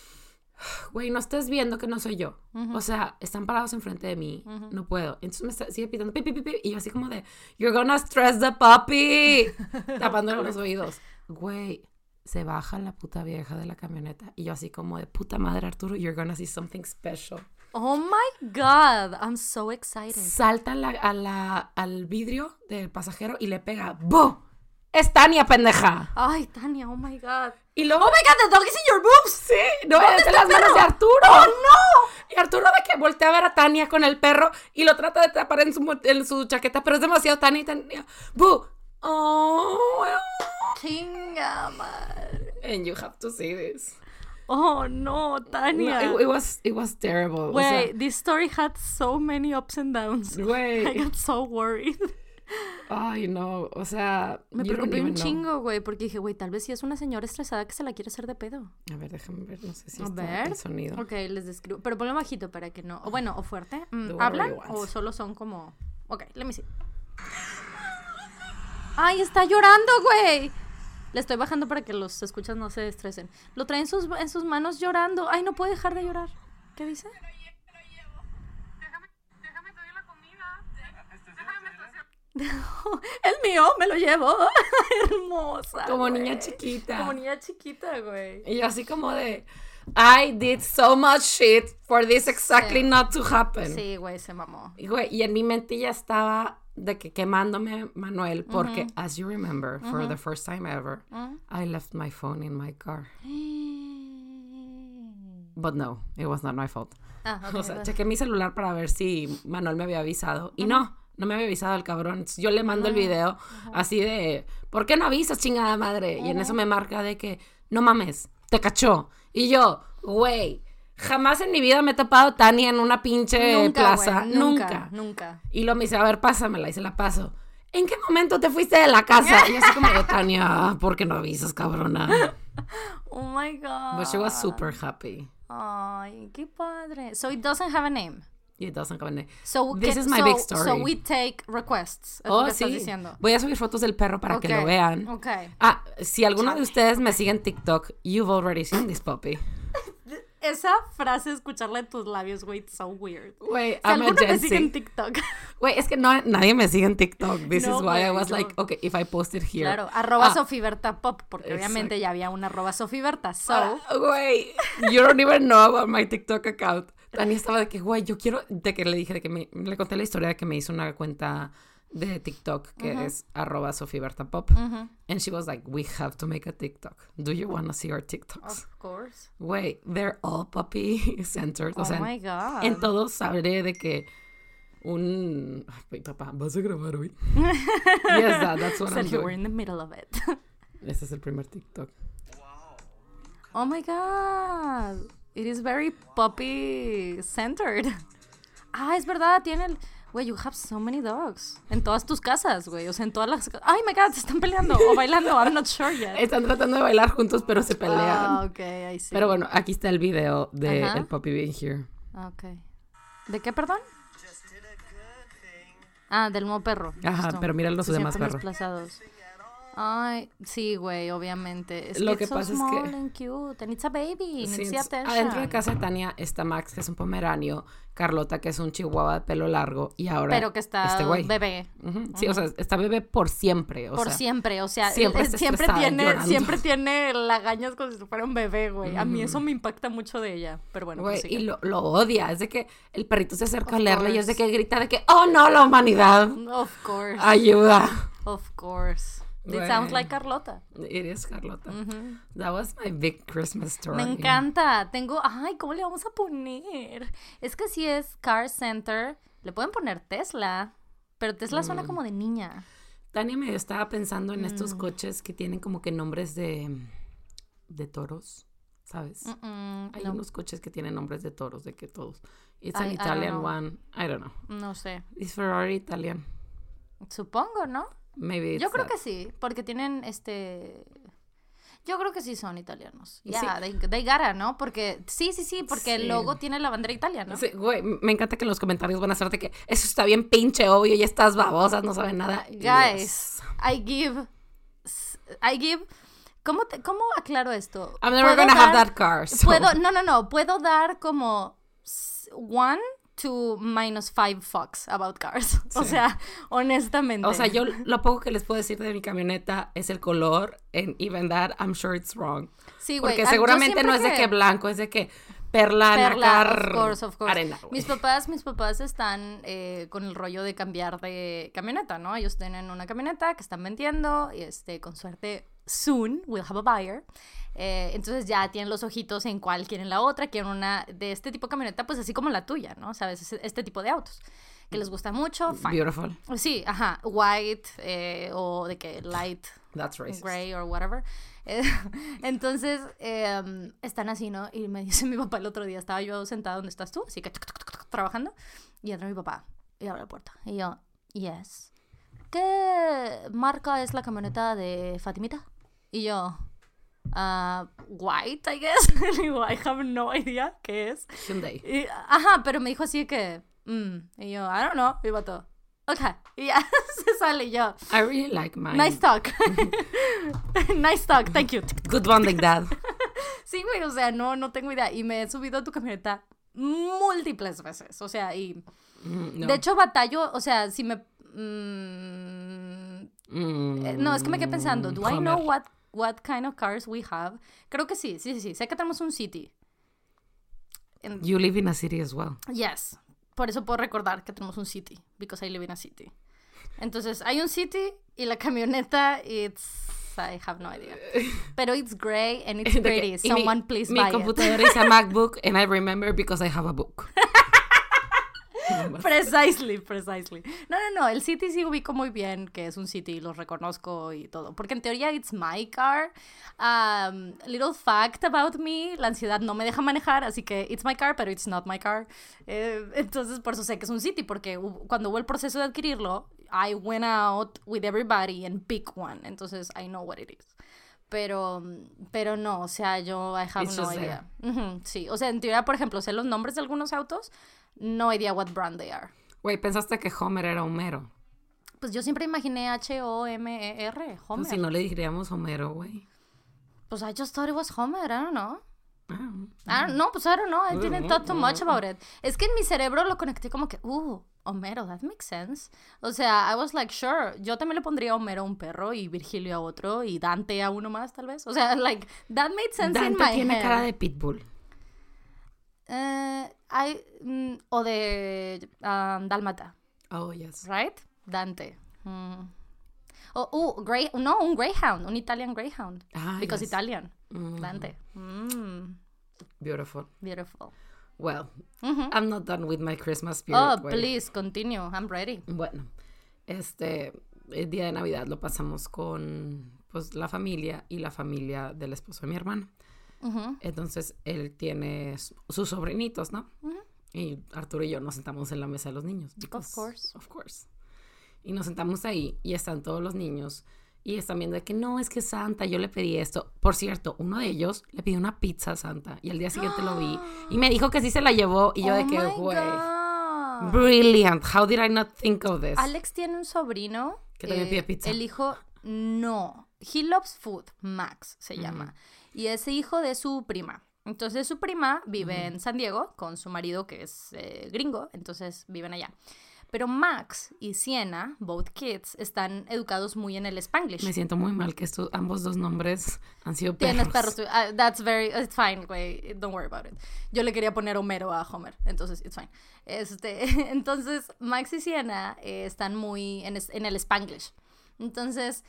güey, no estés viendo que no soy yo. O sea, están parados enfrente de mí, no puedo. Entonces me está- sigue pitando pip, pip, pip, pip, y yo así como de, you're gonna stress the puppy, tapándole los oídos. Güey, se baja la puta vieja de la camioneta y yo así como de, puta madre, Arturo, you're gonna see something special. Oh my God, I'm so excited. Salta a la, a la- al vidrio del pasajero y le pega, ¡bu! ¡Es Tania, pendeja! Ay, Tania, oh my God. Y luego, Oh my God, the dog is in your boobs. sí, no, es en las manos de Arturo. ¡Oh, no! Y Arturo de que voltea a ver a Tania con el perro y lo trata de tapar en su, mo- en su chaqueta, pero es demasiado Tania y Tania, ¡bu! ¡Oh! Chinga madre. And you have to see this. Oh no, No, Tania. it, it was, it was terrible. O Wait, sea, this story had so many ups and downs. I güey. got so worried. Ay, no, o sea, Me you don't preocupé un even know. chingo, güey, porque dije, güey, tal vez sí es una señora estresada que se la quiere hacer de pedo. A ver, déjame ver, no sé si A está ver. el sonido. Ok, les describo. Pero ponlo bajito para que no. O bueno, o fuerte. Mm, Do whatever ¿Hablan you want. o solo son como. Ok, let me see. ¡Ay, está llorando, güey! Le estoy bajando para que los escuchas no se estresen. Lo trae en sus, en sus manos llorando. ¡Ay, no puede dejar de llorar! ¿Qué dice? El mío, me lo llevo. Hermosa. Como güey. niña chiquita. Como niña chiquita, güey. Y yo así como de, I did so much shit for this exactly Sí. not to happen. Sí, güey, se mamó. Y, güey, y en mi mente ya estaba de que quemándome Manuel porque, as you remember, for the first time ever, Ujú. I left my phone in my car. But no, it was not my fault. Ah, ok, O sea, va. chequé mi celular para ver si Manuel me había avisado. Y no, no me había avisado el cabrón. Entonces, yo le mando el video así de, ¿por qué no avisas, chingada madre? Y en eso me marca de que, no mames, te cachó. Y yo, güey, jamás en mi vida me he topado Tania en una pinche Nunca, plaza. güey, nunca, nunca, nunca. Y lo me dice, a ver, pásamela. Y se la paso. ¿En qué momento te fuiste de la casa? Y yo así como de, Tania, ¿por qué no avisas, cabrona? Oh my God. But she was super happy. Ay, qué padre. So it doesn't have a name. It doesn't come in. So This can- is my so, big story. So we take requests. Es lo Oh, que estás sí. diciendo. Voy a subir fotos del perro para que Ok, lo vean. Ok. Ah, si alguno de ustedes me sigue en TikTok, you've already seen this puppy. esa frase, escucharla en tus labios, güey, it's so weird. Güey, si I'm alguno a Gen me sigue Z. en TikTok. Güey, es que no, nadie me sigue en TikTok. This No, is why güey, I was no. like, okay, if I post it here. Claro, arroba Ah, Sofiberta Pop, porque exacto. obviamente ya había una arroba Sofiberta, so... ah, Güey, you don't even know about my TikTok account. Tania estaba de que, güey, yo quiero... De que le dije, de que me... Le conté la historia de que me hizo una cuenta de TikTok que Uh-huh. es arroba Sofiberta Pop. Uh-huh. And she was like, we have to make a TikTok. Do you want to see our TikToks? Of course. Güey, they're all puppy centered. Oh O sea, my God. en todos hablé de que un... Ay, papá, ¿vas a grabar hoy? Yes, dad, that's what I'm Sergio, we're doing. in the middle of it. Este es el primer TikTok. Oh my God. It is very puppy centered. Ah, es verdad, tienen... Güey, you have so many dogs. En todas tus casas, güey. O sea, en todas las... Ay, my God, se están peleando o bailando. I'm not sure yet. Están tratando de bailar juntos, pero se pelean. Ah, ok, I see. Pero bueno, aquí está el video de Ajá. el puppy being here. Ok. ¿De qué, perdón? Ah, del nuevo perro. Ajá, Justo. pero mira los Se demás sienten perros. desplazados. Ay, sí, güey, obviamente. Es Lo que, que it's so pasa es small que- and cute, and it's a baby, Sí, needs the entonces, attention. adentro de casa de Tania está Max, que es un pomeranio, Carlota, que es un chihuahua de pelo largo, y ahora Pero que está este güey. bebé. Ujú, sí, o sea, está bebé por siempre. O Por sea, siempre, o sea, siempre eh, está siempre estresada, tiene, llorando. siempre tiene lagañas como si fuera un bebé, güey. A mí Ujú. eso me impacta mucho de ella, pero bueno, güey, pues y lo, lo odia. Es de que el perrito se acerca Of a leerle y es de course. que grita de que, oh no, la humanidad, Of course, ayuda. of course. It Güey. sounds like Carlota. It is Carlota. Ujú. That was my big Christmas story. Me encanta. Tengo, ay, ¿cómo le vamos a poner? Es que si es Car Center, le pueden poner Tesla, pero Tesla suena Mm. como de niña. Tania me estaba pensando en estos Mm. coches que tienen como que nombres de, de toros, ¿sabes? Mm-mm, Hay no, unos coches que tienen nombres de toros, de que todos. It's I- an I don't Italian know. one. I don't know. no sé. Is Ferrari Italian? Supongo, ¿no? Maybe it's Yo creo that. que sí, porque tienen este... Yo creo que sí son italianos. Ya, Sí. they, they gotta, ¿no? Porque, sí, sí, sí, porque el Sí. logo tiene la bandera italiana, ¿no? Sí, güey, me encanta que en los comentarios van a hacer de que eso está bien pinche obvio y estas babosas no saben nada. Guys, Yes. I give... I give... ¿Cómo, te, ¿Cómo aclaro esto? I'm never ¿Puedo gonna have dar- that car. so- Puedo, no, no, no, puedo dar como s- one to minus five fucks about cars. O Sí. sea, honestamente. O sea, yo lo poco que les puedo decir de mi camioneta es el color, and even that, I'm sure it's wrong. Sí, güey. Porque ah, yo seguramente no es siempre de que blanco, es de que perla, Perla, nácar, of course, of course. arena, güey. Mis papás, mis papás están eh, con el rollo de cambiar de camioneta, ¿no? Ellos tienen una camioneta que están vendiendo y este, con suerte, soon we'll have a buyer. Eh, entonces ya tienen los ojitos en cuál quieren la otra, quieren una de este tipo de camioneta, pues así como la tuya, ¿no? ¿Sabes? Este, este tipo de autos que les gusta mucho, fine. Beautiful. Sí, ajá, white eh, o de que light That's racist. gray or whatever. Eh, Entonces, eh, están así, ¿no? Y me dice mi papá el otro día, estaba yo sentada donde estás tú, así que tuc, tuc, tuc, tuc, trabajando, y entra mi papá y abre la puerta. Y yo, yes. ¿Qué marca es la camioneta de Fatimita? Y yo, ah, white, I guess. Le digo, I have no idea qué es. Hyundai. Y, ajá, pero me dijo así que, mm, y yo, I don't know, y vato, ok, y ya se sale y yo. I really like mine. Nice talk. Nice talk, thank you. Good bonding, dad. Sí, güey, o sea, no, no tengo idea. Y me he subido a tu camioneta múltiples veces. O sea, y. Mm, no. De hecho, batallo, o sea, si me. mm, Mm, eh, no, es que me quedé pensando, ¿do I know Homer. what, what kind of cars we have? Creo que sí, sí, sí, sí. Sé que tenemos un City. En- You live in a city as well. Yes. Por eso puedo recordar que tenemos un City. Because I live in a city. Entonces, hay un City y la camioneta, it's. I have no idea. Pero it's gray and it's De que- pretty. y mi- Someone please Mi buy it. computadora es a MacBook and I remember because I have a book. Precisely, precisely. No, no, no, el City sí ubico muy bien que es un City, los reconozco y todo. Porque en teoría it's my car. Um, little fact about me, la ansiedad no me deja manejar, así que it's my car, pero it's not my car. Eh, entonces por eso sé que es un City, porque hu- cuando hubo el proceso de adquirirlo, I went out with everybody and pick one. Entonces I know what it is. Pero, pero no, o sea, yo I have It's no just idea. Ujú, sí, o sea, en teoría, por ejemplo, sé los nombres de algunos autos, no idea what brand they are. Güey, pensaste que Homer era Homero. Pues yo siempre imaginé H O M E R, Homer. Pues si no le diríamos Homero, güey. Pues I just thought it was Homer, I don't know. Ah, ah no, pues I don't know. I didn't thought too much about it. Es que en mi cerebro lo conecté como que, uh, Homero, that makes sense. O sea, I was like, sure, yo también le pondría a Homero a un perro y Virgilio a otro y Dante a uno más, tal vez. O sea, like, that made sense Dante in my tiene head. cara de pitbull. Uh, I, mm, o de um, Dálmata. Oh, yes. Right? Dante. Mm. Oh, uh, grey, no, un greyhound, un Italian greyhound. Ah, because yes. Italian. Mm. Dante. Mm. Beautiful. Beautiful. Well, Mm-hmm. I'm not done with my Christmas spirit. Oh, way. please, continue. I'm ready. Bueno, este, el día de Navidad lo pasamos con, pues, la familia y la familia del esposo de mi hermana. Mm-hmm. Entonces, él tiene su- sus sobrinitos, ¿no? Mm-hmm. Y Arturo y yo nos sentamos en la mesa de los niños. Of course. Of course. Y nos sentamos ahí y están todos los niños y están viendo de que no, es que Santa, yo le pedí esto. Por cierto, uno de ellos le pidió una pizza a Santa y al día siguiente lo vi y me dijo que sí se la llevó y yo Oh de que, my güey, God. brilliant, how did I not think of this? Alex tiene un sobrino. Que también pide pizza. El hijo, no. He loves food. Max se llama. Y es hijo de su prima. Entonces su prima vive Ujú. en San Diego con su marido que es eh, gringo. Entonces viven allá. Pero Max y Sienna, both kids, están educados muy en el Spanglish. Me siento muy mal que estos, ambos dos nombres han sido perros. Tienes perros. tú- uh, that's very, it's fine, güey. Don't worry about it. Yo le quería poner Homero a Homer, entonces it's fine. Este, entonces Max y Sienna eh, están muy en, es- en el Spanglish. Entonces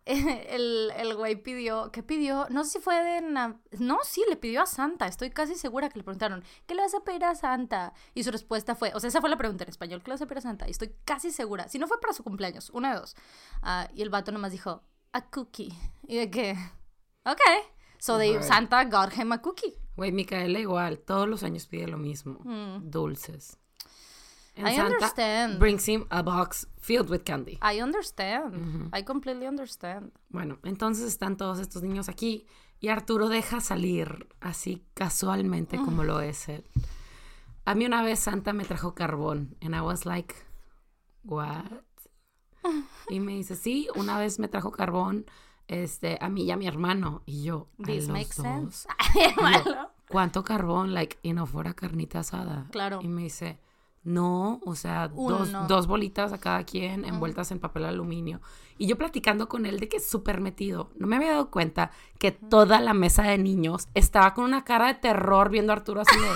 el, el güey pidió, ¿qué pidió? No sé si fue de, Nav- no, sí, le pidió a Santa. Estoy casi segura que le preguntaron, ¿qué le vas a pedir a Santa? Y su respuesta fue, o sea, esa fue la pregunta en español, ¿qué le vas a pedir a Santa? Y estoy casi segura, si no fue para su cumpleaños, una de dos. Ah, y el vato nomás dijo, a cookie. Y de que, ok. So they, Right. Santa got him a cookie. Güey, Micaela igual, todos los años pide lo mismo. Mm. Dulces. And I Santa understand. brings him a box filled with candy. I understand. Ujú. I completely understand. Bueno, entonces están todos estos niños aquí y Arturo deja salir así casualmente como lo es él. A mí una vez Santa me trajo carbón and I was like, what? Y me dice, sí, una vez me trajo carbón este, a mí y a mi hermano. Y yo, a This los makes dos. sense. Y yo, Malo. ¿cuánto carbón? Like, y no fuera carnita asada. Claro. Y me dice, no, o sea, dos, Uno. dos bolitas a cada quien envueltas en papel aluminio. Y yo platicando con él de que es súper metido. No me había dado cuenta que toda la mesa de niños estaba con una cara de terror viendo a Arturo así de...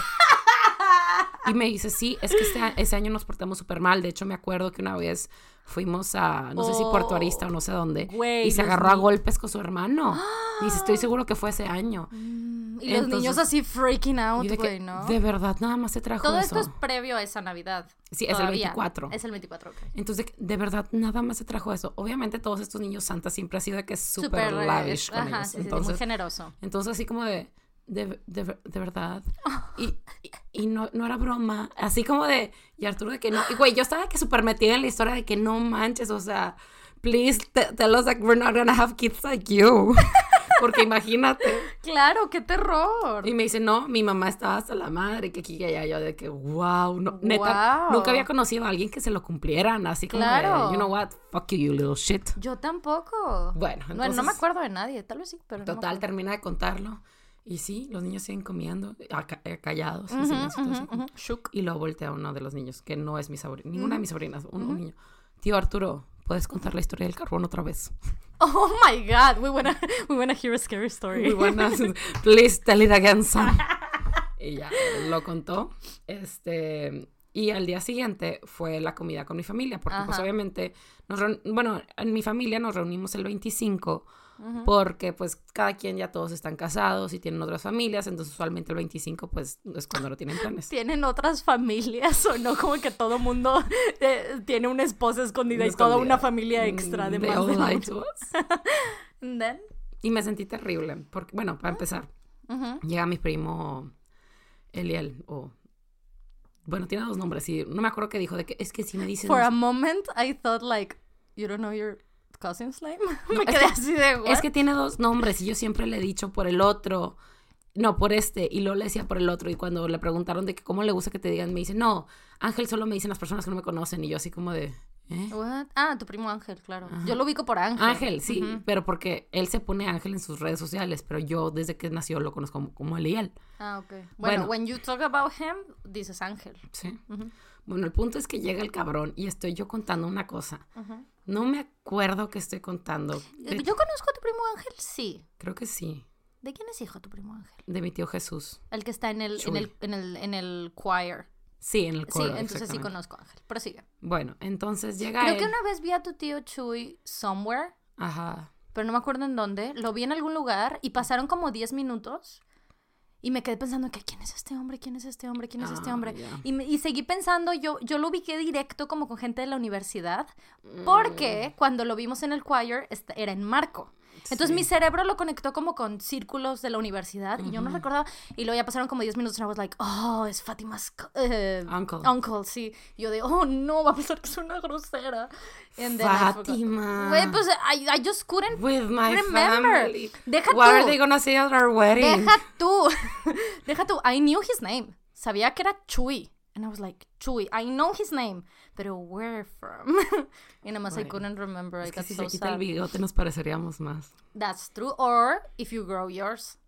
Y me dice, sí, es que este a- ese año nos portamos súper mal. De hecho, me acuerdo que una vez fuimos a, no sé si Puerto Arista o no sé dónde. Güey, y se los agarró a ni- golpes con su hermano. Y dice, estoy seguro que fue ese año. Mm, Y los Entonces- niños así freaking out, Y de que, güey, ¿no? de verdad, nada más se trajo Todo eso. esto es previo a esa Navidad. Sí, es el Todavía. veinticuatro. Es el veinticuatro, ok. Entonces, de, de verdad, nada más se trajo eso. Obviamente, todos estos niños Santa siempre ha sido de que es súper Súper, lavish con ajá, ellos. sí, sí, sí, entonces, muy generoso. entonces, así como de, de, de, de verdad. Y, y, y no, no era broma. Así como de, y Arturo de que no. Y güey, yo estaba de que súper metida en la historia de que no manches, o sea, please te- tell us that we're not gonna have kids like you. Porque imagínate. Claro, qué terror. Y me dice, no, mi mamá estaba hasta la madre, que aquí y allá. Yo de que, wow, no, neta, Wow. nunca había conocido a alguien que se lo cumplieran. Así como Claro. de, you know what, fuck you, you little shit. Yo tampoco. Bueno, Bueno, no me entonces, acuerdo de nadie, tal vez sí, pero no me total, acuerdo. termina de contarlo. Y sí, los niños siguen comiendo, aca- eh, callados, en Ujú, silencio, todo ujú, así como- ujú. Shook. Y luego voltea a uno de los niños, que no es mi sobrina, ninguna de Ujú. mis sobrinas, un, un niño. Tío Arturo, ¿puedes contar la historia del carbón otra vez? Oh my God, we wanna, we wanna hear a scary story. Muy buenas. Please tell it again, Sam. Y ya, lo contó. Este, y al día siguiente fue la comida con mi familia, porque pues Ajá. obviamente, nos reun- bueno, en mi familia nos reunimos el veinticinco, Ujú. porque pues cada quien ya todos están casados y tienen otras familias, entonces usualmente el veinticinco pues es cuando no tienen planes. ¿Tienen otras familias o no? Como que todo mundo eh, tiene una esposa escondida y toda una familia extra de They más all de lied uno. to us. And then, Y me sentí terrible, porque, bueno, para empezar, ujú. llega mi primo Eliel, o... Bueno, tiene dos nombres y no me acuerdo qué dijo, de que es que si me dicen... For a moment, I thought like, you don't know your cousin's name? Me es quedé que- así de, what? Es que tiene dos nombres y yo siempre le he dicho por el otro, no, por este, y luego le decía por el otro, y cuando le preguntaron de que cómo le gusta que te digan, me dice, no, Ángel solo me dicen las personas que no me conocen, y yo así como de, ¿Eh? What? Ah, tu primo Ángel, claro. Ajá. Yo lo ubico por Ángel. Ángel, sí, Uh-huh. pero porque él se pone Ángel en sus redes sociales, pero yo desde que nació lo conozco como, como él y él. Ah, ok. Bueno, Bueno. when you talk about him, dices Ángel. Sí. Uh-huh. Bueno, el punto es que llega el cabrón y estoy yo contando una cosa. Uh-huh. No me acuerdo qué estoy contando. De- Yo conozco a tu primo Ángel, sí. Creo que sí. ¿De quién es hijo tu primo Ángel? De mi tío Jesús. El que está en el, en Chuy. el, en el, en el choir. Sí, en el Sí, coro. entonces sí exactamente. conozco a Ángel. Prosigue. Bueno, entonces llega Creo él. que una vez vi a tu tío Chuy somewhere, Ajá. pero no me acuerdo en dónde. Lo vi en algún lugar y pasaron como diez minutos y me quedé pensando que ¿quién es este hombre? ¿Quién es este hombre? ¿Quién es este Ah, hombre? ya. Y, me- y seguí pensando, yo, yo lo ubiqué directo como con gente de la universidad porque Mm. cuando lo vimos en el choir est- era en Marco. Entonces Sí. mi cerebro lo conectó como con círculos de la universidad y yo no Ujú. recordaba. Y luego ya pasaron como diez minutos y I was like, oh, es Fátima's co- eh, Uncle. uncle, sí. Y yo de, oh, no, va a pensar que es una grosera. And then I forgot. Fátima. Güey, pues I, I just couldn't With my remember. family. Deja What are tú. they gonna say at our wedding? Deja tú. Deja tú. I knew his name. Sabía que era Chuy. And I was like, Chuy, I know his name. Pero where from? Y nada más I Bueno, couldn't remember. I Es que got si so se quita el sad. bigote nos pareceríamos más. That's true. Or if you grow yours.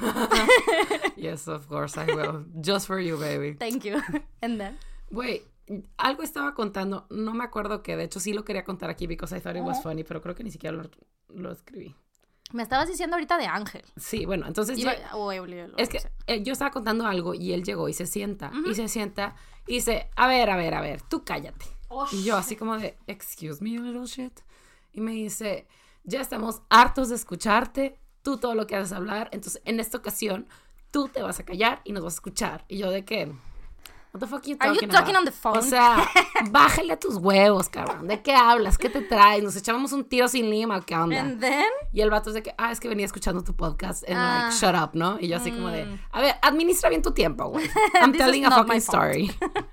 Yes, of course I will. Just for you, baby. Thank you. And then? Güey, algo estaba contando, no me acuerdo qué, de hecho sí lo quería contar aquí because I thought it was Ajá. funny, pero creo que ni siquiera lo, lo escribí. Me estabas diciendo ahorita de Ángel. Sí, bueno, entonces Iba- llega- o Eulio, lo es que sé. eh, yo estaba contando algo y él llegó y se sienta, Ujú. y se sienta y dice, a ver, a ver, a ver, tú cállate. Oh, Y yo así como de, excuse me, you little shit. Y me dice, ya estamos hartos de escucharte, tú todo lo que haces hablar, entonces en esta ocasión tú te vas a callar y nos vas a escuchar. Y yo de qué, what the fuck are you Are you talking talking about? on the phone? O sea, bájale a tus huevos, cabrón. ¿De qué hablas? ¿Qué te traes? ¿Nos echábamos un tiro sin lima? ¿Qué onda? And then? Y el vato es de que, ah, es que venía escuchando tu podcast and Ah. like, shut up, ¿no? Y yo así como de, Mm. a ver, administra bien tu tiempo, güey. I'm This telling is a not my fucking fault. story.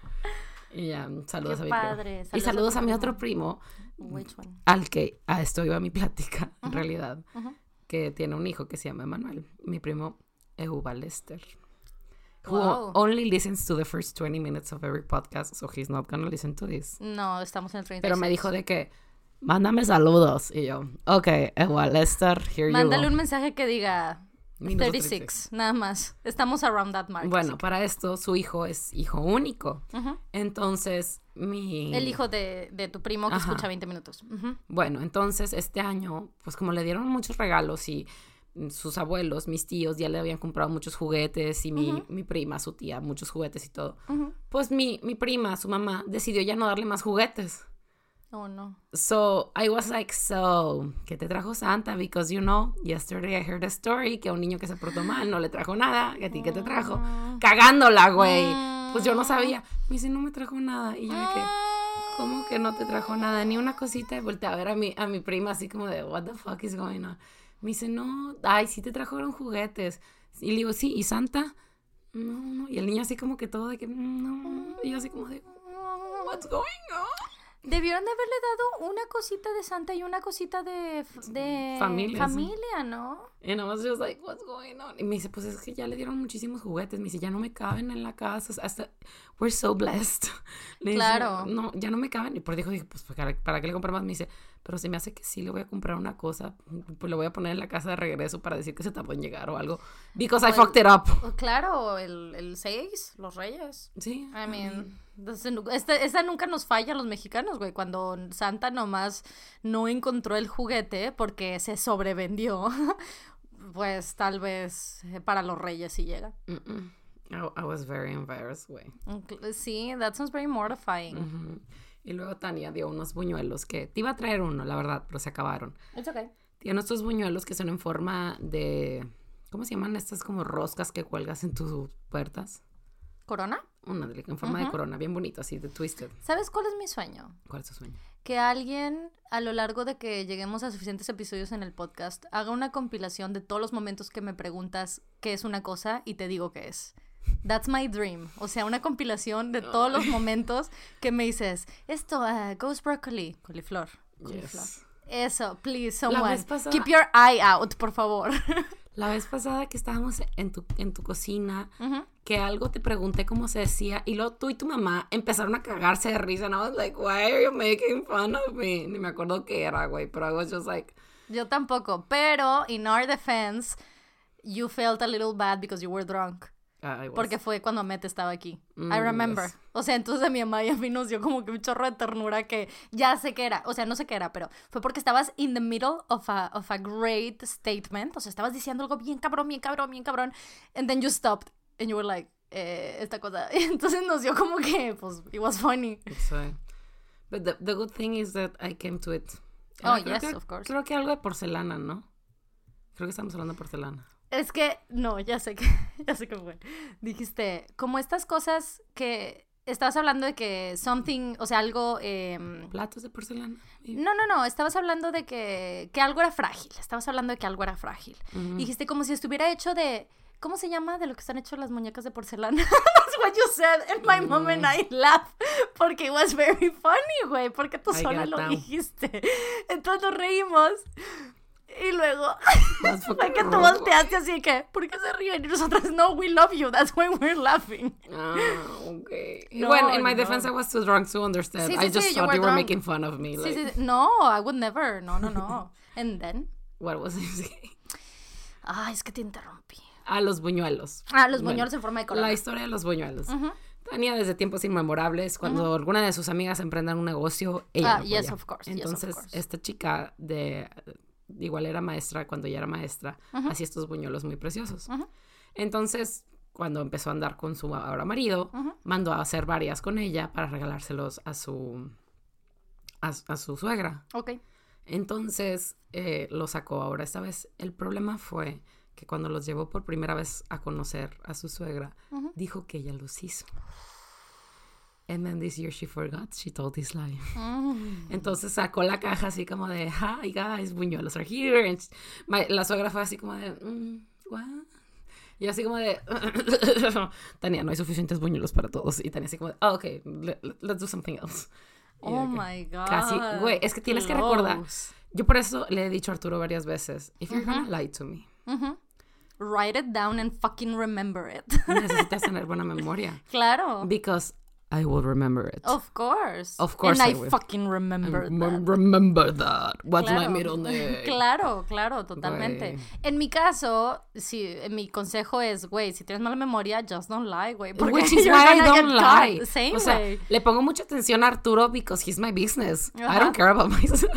Y ya, saludos Qué a mi padre. primo. Y Saludos a saludos tu a mi primo. otro primo, Which one? al que a esto iba mi plática, en realidad, Ujú. que tiene un hijo que se llama Emanuel, mi primo Euba Lester. Who Wow. only listens to the first twenty minutes of every podcast, so he's not gonna listen to this. No, estamos en el treinta y seis. Pero me dijo de que, mándame saludos. Y yo, ok, Euba Lester, here Mándale you go. un mensaje que diga Minuto treinta y seis, nada más. Estamos around that mark. Bueno, para esto, su hijo es hijo único. Ujú. Entonces, mi... El hijo de, de tu primo que Ajá. escucha veinte minutos. Ujú. Bueno, entonces este año, pues como le dieron muchos regalos y mm, sus abuelos, mis tíos, ya le habían comprado muchos juguetes y mi, Ujú. mi prima, su tía, muchos juguetes y todo. Ujú. Pues mi, mi prima, su mamá, decidió ya no darle más juguetes. Oh, no. So, I was like, so, ¿qué te trajo Santa? Because, you know, yesterday I heard a story que a un niño que se portó mal no le trajo nada. ¿A ti qué te trajo? Mm. Cagándola, güey. Mm. Pues yo no sabía. Me dice, no me trajo nada. Y yo de que... Mm. ¿Cómo que no te trajo nada? Ni una cosita. Y volteé a ver a mi, a mi prima así como de, what the fuck is going on? Me dice, no, ay, sí te trajeron juguetes. Y le digo, sí, ¿y Santa? No, no. Y el niño así como que todo de que, no. Y yo así como de, what's going on? Debieron de haberle dado una cosita de Santa y una cosita de, de Familia, familia, ¿no? And I was just like, what's going on? Y me dice, pues es que ya le dieron muchísimos juguetes. Me dice, ya no me caben en la casa. Hasta, we're so blessed. Le dice, Claro. no, ya no me caben. Y por dijo, dije, pues ¿para, para qué le comprar más? Me dice, pero se me hace que sí le voy a comprar una cosa. Pues le voy a poner en la casa de regreso para decir que se tardó en llegar o algo. Because I O el- fucked it up. O claro, el, el seis, los reyes. Sí. I mean, this- este, esta nunca nos falla a los mexicanos, güey. Cuando Santa nomás no encontró el juguete porque se sobrevendió, pues tal vez eh, para los reyes sí llega. Mm-mm. I, I was very embarrassed, güey. Inclu- Sí, that sounds very mortifying. Ujú. Y luego Tania dio unos buñuelos que te iba a traer uno, la verdad, pero se acabaron. It's okay. Tiene estos buñuelos que son en forma de... ¿Cómo se llaman estas como roscas que cuelgas en tus puertas? ¿Corona? Una de- en forma de Ujú. corona, bien bonito, así de twisted. ¿Sabes cuál es mi sueño? ¿Cuál es tu sueño? Que alguien, a lo largo de que lleguemos a suficientes episodios en el podcast, haga una compilación de todos los momentos que me preguntas qué es una cosa y te digo qué es. That's my dream. O sea, una compilación de todos los momentos que me dices, esto, uh, ghost broccoli, coliflor, coliflor. Yes. Eso, please, La someone. vez pasada- Keep your eye out, por favor. La vez pasada que estábamos en tu, en tu cocina, Ujú. que algo te pregunté cómo se decía y luego tú y tu mamá empezaron a cagarse de risa. And I was like, why are you making fun of me? Ni me acuerdo qué era, güey, pero I was just like... Yo tampoco, pero in our defense, you felt a little bad because you were drunk. Uh, Porque fue cuando Met estaba aquí. Mm, I remember. yes. O sea, entonces a mi mamá y a mí nos dio como que un chorro de ternura que ya sé qué era. O sea, no sé qué era, pero fue porque estabas in the middle of a, of a great statement. O sea, estabas diciendo algo bien cabrón, bien cabrón, bien cabrón. And then you stopped and you were like, eh, esta cosa. Y entonces nos dio como que, pues, it was funny. It's fine. But the, the good thing is that I came to it. Oh, creo yes, que, of course. Creo que algo de porcelana, ¿no? Creo que estamos hablando de porcelana. Es que, no, ya sé que, ya sé que fue. Dijiste, como estas cosas que estabas hablando de que something, o sea, algo... Eh, ¿Platos de porcelana? no, no, no, estabas hablando de que, que algo era frágil. Estabas hablando de que algo era frágil. Uh-huh. Dijiste como si estuviera hecho de... ¿Cómo se llama? De lo que están hechas las muñecas de porcelana. That's what you said. And my mom and I laughed. Porque it was very funny, güey. Porque tú I sola get lo down. dijiste. Entonces nos reímos. Y luego, fue que tú wrong. volteaste así que, ¿por qué se ríen? Y nosotras, no, we love you, that's why we're laughing. Ah, okay. No, bueno, in my no. defense, I was too drunk to understand. Sí, sí, I just sí, you thought were you were drunk. making fun of me. Sí, Like, sí, sí. No, I would never, no, no, no. And then, what was I saying? ah, es que te interrumpí. Ah, los buñuelos. Ah, los Bueno, buñuelos en forma de corona. La historia de los buñuelos. Uh-huh. Tenía desde tiempos inmemorables. Cuando uh-huh. alguna de sus amigas emprendan un negocio, ella Ah, lo yes, apoya. of course. Entonces, yes, of course. esta chica de... Igual era maestra, cuando ella era maestra, uh-huh. hacía estos buñuelos muy preciosos. Uh-huh. Entonces, cuando empezó a andar con su ahora marido, uh-huh. mandó a hacer varias con ella para regalárselos a su... a, a su suegra. Ok. Entonces, eh, lo sacó ahora esta vez. El problema fue que cuando los llevó por primera vez a conocer a su suegra, uh-huh. dijo que ella los hizo. And then this year she forgot, she told this lie. Mm. Entonces sacó la caja así como de, hi guys, buñuelos are here. And she, my, la suegra fue así como de, mm, what? Y así como de, Tania, no hay suficientes buñuelos para todos. Y Tania así como de, oh, ok, let, let's do something else. Y oh okay. my God. Casi, güey, es que tienes Close. que recordar. Yo por eso le he dicho a Arturo varias veces, if you're uh-huh. gonna lie to me. Uh-huh. Write it down and fucking remember it. Necesitas tener buena memoria. Claro. Because I will remember it. Of course. Of course And I, I will. fucking remember I that. Remember that. What's claro. my middle name? Claro, claro, totalmente. Güey. En mi caso, si mi consejo es, güey, si tienes mala memoria, just don't lie, güey. Which is why I don't lie. Same o sea, way. Le pongo mucha atención a Arturo because he's my business. Uh-huh. I don't care about myself.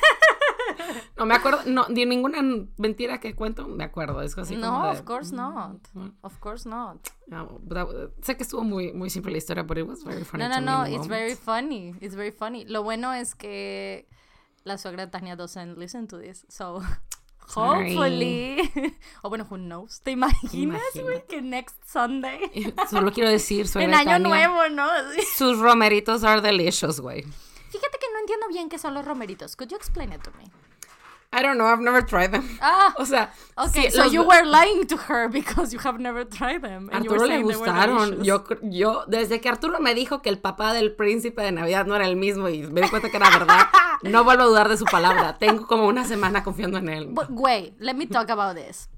No me acuerdo, no, de ninguna mentira que cuento me acuerdo. Es así no, como de, of course not. Mm-hmm. Of course not. No, that, sé que estuvo muy, muy simple la historia, but it was very funny. No, no, to no, me it's moment. very funny. It's very funny. Lo bueno es que la suegra de Tania doesn't listen to this, so hopefully. O bueno, who knows? ¿Te imaginas, güey, que next Sunday? Solo quiero decir, suegra en de año Tania, nuevo, ¿no? Sus romeritos are delicious, güey. Fíjate que no entiendo bien qué son los romeritos. Could you explain it to me? I don't know, I've never tried them. Ah, o sea, okay, sí, so los... you were lying to her because you have never tried them. And Arturo le gustaron. Yo, yo, desde que Arturo me dijo que el papá del príncipe de Navidad no era el mismo y me di cuenta que era verdad, no vuelvo a dudar de su palabra. Tengo como una semana confiando en él. But wait, let me talk about this.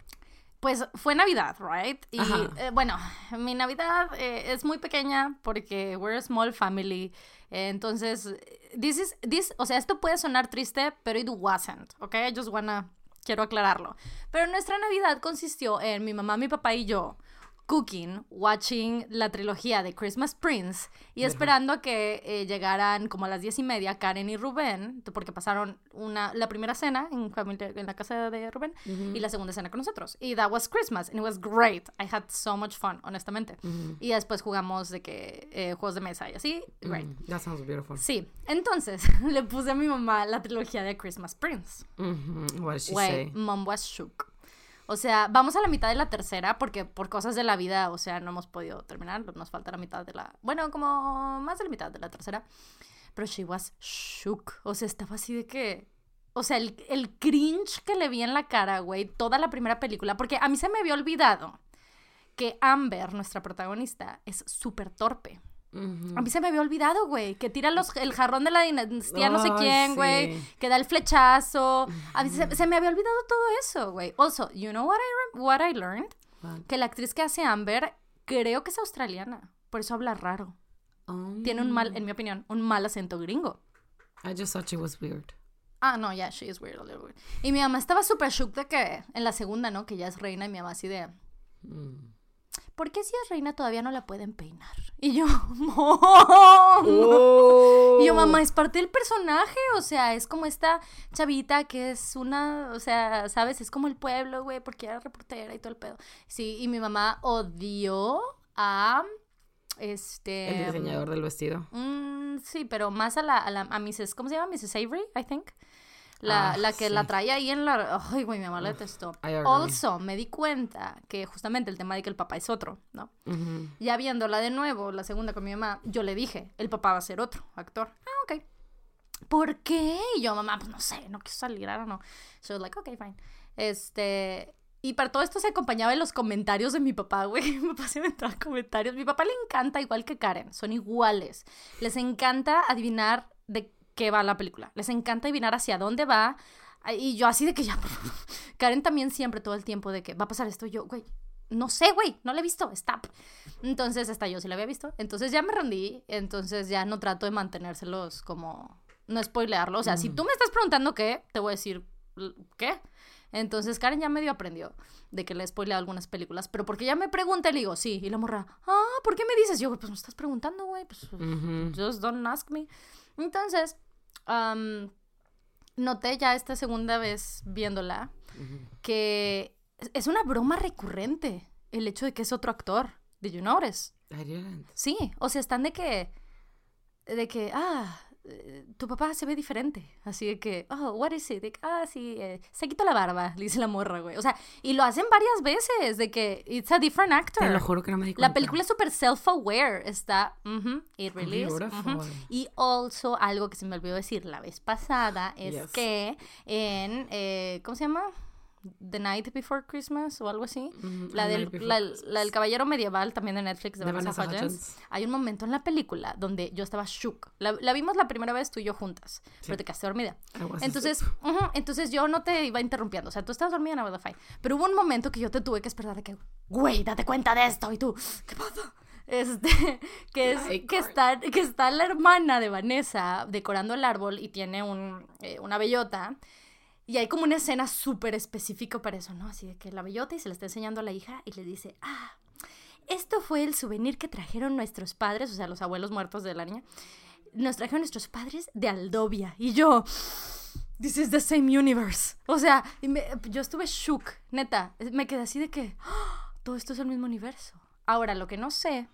Pues fue Navidad, right? Y eh, bueno, mi Navidad eh, es muy pequeña porque we're a small family. Eh, entonces, this is, this, o sea, esto puede sonar triste, pero it wasn't, ¿ok? I just wanna, quiero aclararlo. Pero nuestra Navidad consistió en mi mamá, mi papá y yo cooking, watching la trilogía de Christmas Prince y esperando a que eh, llegaran como a las diez y media Karen y Rubén, porque pasaron una, la primera cena en, familia, en la casa de Rubén uh-huh. y la segunda cena con nosotros. Y that was Christmas, and it was great. I had so much fun, honestamente. Uh-huh. Y después jugamos de que eh, juegos de mesa y así. Great. Mm, that sounds beautiful. Sí. Entonces, le puse a mi mamá la trilogía de Christmas Prince. Uh-huh. What did she Wait, say? Mom was shook. O sea, vamos a la mitad de la tercera porque por cosas de la vida, o sea, no hemos podido terminar. Nos falta la mitad de la... Bueno, como más de la mitad de la tercera. Pero she was shook. O sea, estaba así de que... O sea, el, el cringe que le vi en la cara, güey, toda la primera película. Porque a mí se me había olvidado que Amber, nuestra protagonista, es súper torpe. Uh-huh. A mí se me había olvidado, güey, que tira los, el jarrón de la dinastía oh, no sé quién, güey, sí. Que da el flechazo. Uh-huh. A mí se, se me había olvidado todo eso, güey. Also, you know what I, what I learned? What? Que la actriz que hace Amber creo que es australiana, por eso habla raro. Oh. Tiene un mal, en mi opinión, un mal acento gringo. I just thought she was weird. Ah, no, yeah, she is weird, a little weird. Y mi mamá estaba súper shook de que en la segunda, ¿no? Que ya es reina y mi mamá así de... Mm. ¿Por qué si es reina todavía no la pueden peinar? Y yo, ¡Mom! Oh. Y yo, mamá, es parte del personaje, o sea, es como esta chavita que es una, o sea, ¿sabes? Es como el pueblo, güey, porque era reportera y todo el pedo. Sí, y mi mamá odió a... Este... El diseñador del vestido. Mm, sí, pero más a la, a la, a missus, ¿cómo se llama? missus Avery, I think. La, ah, la que sí. la traía ahí en la... Ay, güey, mi mamá la detestó. Also, me di cuenta que justamente el tema de que el papá es otro, ¿no? Uh-huh. Ya viéndola de nuevo, la segunda con mi mamá, yo le dije, el papá va a ser otro actor. Ah, ok. ¿Por qué? Y yo, mamá, pues no sé, no quiso salir, I don't know. So, like, ok, fine. Este... Y para todo esto se acompañaba en los comentarios de mi papá, güey. Mi papá se inventaba comentarios. Mi papá le encanta, igual que Karen, son iguales. Les encanta adivinar de qué va la película. Les encanta adivinar hacia dónde va. Y yo así de que ya... Karen también siempre, todo el tiempo, de que va a pasar esto. Yo, güey, no sé, güey, no la he visto, stop. Entonces, hasta yo sí la había visto. Entonces ya me rendí. Entonces ya no trato de mantenérselos como... No spoilearlo. O sea, mm. si tú me estás preguntando qué, te voy a decir, ¿qué? Entonces Karen ya medio aprendió de que le he spoileado algunas películas, pero porque ya me pregunta y le digo, sí, y la morra, ah, ¿por qué me dices? Yo, pues me estás preguntando, güey, pues uh-huh. just don't ask me. Entonces, um, noté ya esta segunda vez viéndola uh-huh. que es una broma recurrente el hecho de que es otro actor. Did you notice? I didn't. Sí, o sea, están de que, de que, ah... tu papá se ve diferente, así de que, oh, what is it? De que, ah, sí, eh, se quitó la barba, le dice la morra, güey. O sea, y lo hacen varias veces, de que it's a different actor. Te lo juro que no me di cuenta. La película es súper self-aware, está, uh-huh, it really is. Uh-huh. Y also, algo que se me olvidó decir la vez pasada, es yes. que en, eh, ¿cómo se llama? The Night Before Christmas o algo así. Mm, la, del, la, la del Caballero Medieval, también de Netflix, de, de Vanessa Hudgens. Hay un momento en la película donde yo estaba shook. La, la vimos la primera vez tú y yo juntas, sí. pero te quedaste dormida. Entonces, uh-huh, entonces yo no te iba interrumpiendo. O sea, tú estabas dormida en la fine. Pero hubo un momento que yo te tuve que esperar de que, güey, date cuenta de esto. Y tú, ¿qué pasa? Este, que es Ay, que está, que está la hermana de Vanessa decorando el árbol y tiene un, eh, una bellota. Y hay como una escena súper específica para eso, ¿no? Así de que la bellota y se la está enseñando a la hija y le dice, ah, esto fue el souvenir que trajeron nuestros padres, o sea, los abuelos muertos de la niña, nos trajeron nuestros padres de Aldovia. Y yo, this is the same universe. O sea, y me, yo estuve shook, neta, me quedé así de que, oh, todo esto es el mismo universo. Ahora, lo que no sé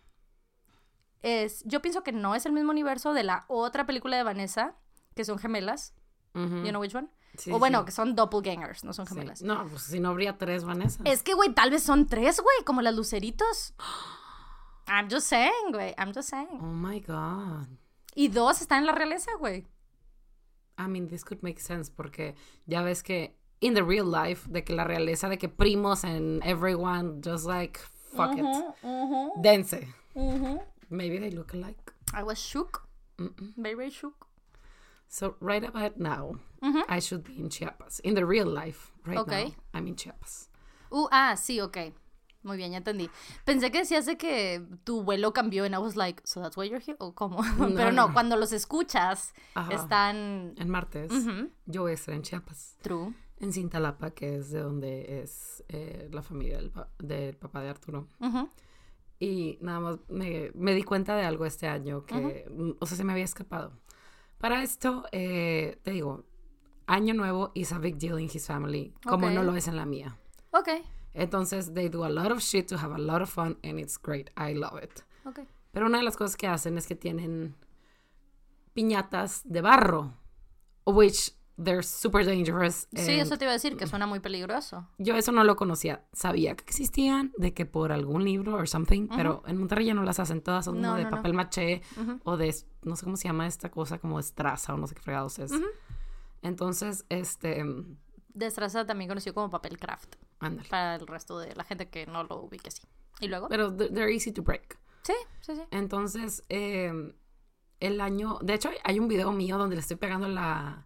es, yo pienso que no es el mismo universo de la otra película de Vanessa, que son gemelas. Uh-huh. You know which one? Sí, o bueno, sí. que son doppelgangers, no son gemelas. Sí. No, pues si no habría tres Vanessa. Es que, güey, tal vez son tres, güey, como las luceritos. I'm just saying, güey, I'm just saying. Oh my God. Y dos están en la realeza, güey. I mean, this could make sense, porque ya ves que in the real life, de que la realeza, de que primos and everyone just like, fuck uh-huh, it. Uh-huh. Dense. Uh-huh. Maybe they look alike. I was shook. Mm-mm. Very, very shook. So, right about now, uh-huh. I should be in Chiapas. In the real life, right okay. now, I'm in Chiapas. Uh, ah, sí, ok. Muy bien, ya entendí. Pensé que decías de que tu vuelo cambió and I was like, so that's why you're here? ¿O cómo? No, Pero no, no, cuando los escuchas, Ajá. están... En martes, uh-huh. yo voy a estar en Chiapas. True. En Cintalapa, que es de donde es eh, la familia del, pa- del papá de Arturo. Uh-huh. Y nada más me, me di cuenta de algo este año que, uh-huh. o sea, se me había escapado. Para esto, eh, te digo, Año Nuevo is a big deal in his family, como okay. no lo es en la mía. Ok. Entonces, they do a lot of shit to have a lot of fun, and it's great. I love it. Okay. Pero una de las cosas que hacen es que tienen piñatas de barro, which they're super dangerous. Sí, eso te iba a decir, que suena muy peligroso. Yo eso no lo conocía. Sabía que existían, de que por algún libro or something, uh-huh. pero en Monterrey ya no las hacen todas, son no, como de no, papel no. maché uh-huh. o de, no sé cómo se llama esta cosa, como estraza o no sé qué fregados es. Uh-huh. Entonces, este... De estraza también conocido como papel craft. Ándale. Para el resto de la gente que no lo ubique así. ¿Y luego? Pero they're easy to break. Sí, sí, sí. Entonces, eh, el año... De hecho, hay un video mío donde le estoy pegando la...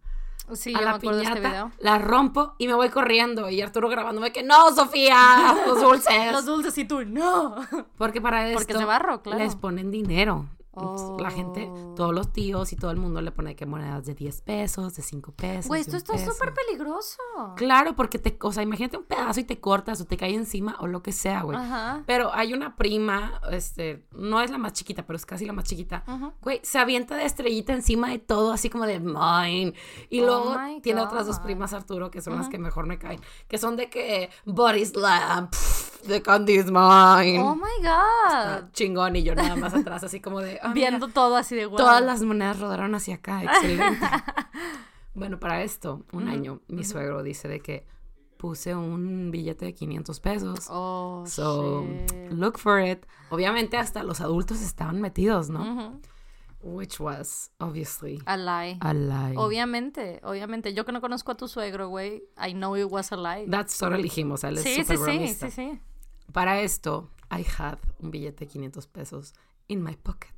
Sí, a yo la me acuerdo de piñata, este video. la rompo y me voy corriendo. Y Arturo grabándome que no, Sofía, los dulces. Los dulces y tú, no. Porque para esto Porque es de barro, claro. les ponen dinero. Oh. La gente, todos los tíos y todo el mundo le pone que monedas de diez pesos, de cinco pesos. Güey, esto está peso. súper peligroso. Claro, porque te, o sea, imagínate un pedazo y te cortas o te cae encima o lo que sea, güey. Ajá. Pero hay una prima, este, no es la más chiquita, pero es casi la más chiquita. Ajá. Güey, se avienta de estrellita encima de todo, así como de mine. Y Oh luego my tiene God. otras dos primas, Arturo, que son Ajá. las que mejor me caen. Que son de que body slam, pff, the candy's mine. Oh my God. Está chingón y yo nada más atrás, así como de... ah, Viendo mira, todo así de guau. todas las monedas rodaron hacia acá, excelente. Bueno, para esto, un Ujú, año, mi ujú. suegro dice de que puse un billete de quinientos pesos. Oh, So, shit. look for it. Obviamente hasta los adultos estaban metidos, ¿no? Ujú. Which was, obviously, A lie. a lie. Obviamente, obviamente. Yo que no conozco a tu suegro, güey, I know it was a lie. That's sort of elegimos, él es Sí, sí, súper sí, bromista. sí, sí. Para esto, I had un billete de quinientos pesos in my pocket.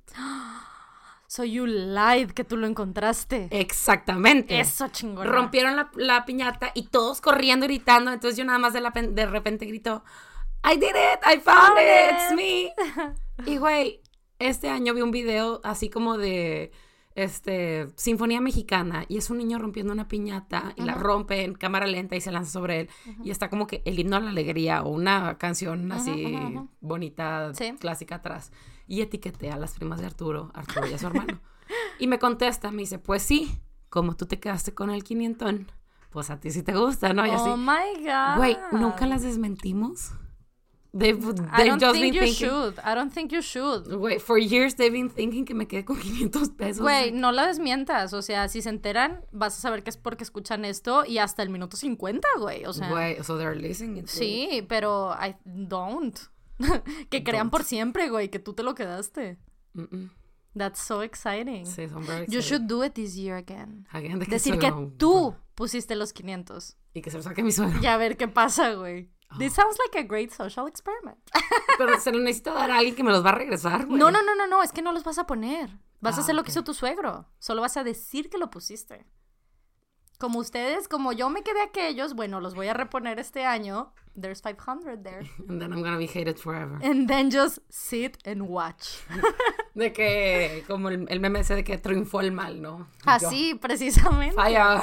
So you lied que tú lo encontraste. Exactamente. Eso, chingona. Rompieron la, la piñata y todos corriendo, gritando. Entonces yo nada más de, la, pen- de repente grito, I did it, I found Found it, it. it's me. Y güey, este año vi un video así como de este Sinfonía Mexicana y es un niño rompiendo una piñata y la Ajá. rompe en cámara lenta y se lanza sobre él y está como que el himno a la alegría o una canción Ajá, así ajá, ajá. bonita, Sí. clásica atrás y etiqueté a las primas de Arturo, Arturo y a su hermano y me contesta, me dice, pues sí, como tú te quedaste con el quinientón, pues a ti sí te gusta, ¿no? Y Oh así, my God. güey, nunca las desmentimos. They've, I they've don't just think been you thinking. should. I don't think you should. Güey, for years they've been thinking que me quedé con quinientos pesos. Güey, no la desmientas. O sea, si se enteran, vas a saber que es porque escuchan esto y hasta el minuto cincuenta, güey. O sea, Güey, so they're listening to it. sí, pero I don't. Que crean Don't. por siempre, güey, que tú te lo quedaste. Mm-mm. That's so exciting. Sí, son very You excited. should do it this year again. Again, de que Decir se que lo- tú pusiste los quinientos. Y que se lo saque mi suegro. Y a ver qué pasa, güey. This sounds like a great social experiment. Pero se lo necesito dar a alguien que me los va a regresar, güey. No, no, no, no, no, es que no los vas a poner. Vas a Ah, hacer lo ok. que hizo tu suegro. Solo vas a decir que lo pusiste. Como ustedes, como yo me quedé aquellos, bueno, los voy a reponer este año. There's five hundred there. And then I'm gonna be hated forever. And then just sit and watch. De que, como el, el meme ese de que triunfó el mal, ¿no? Así, precisamente. Yo, fire.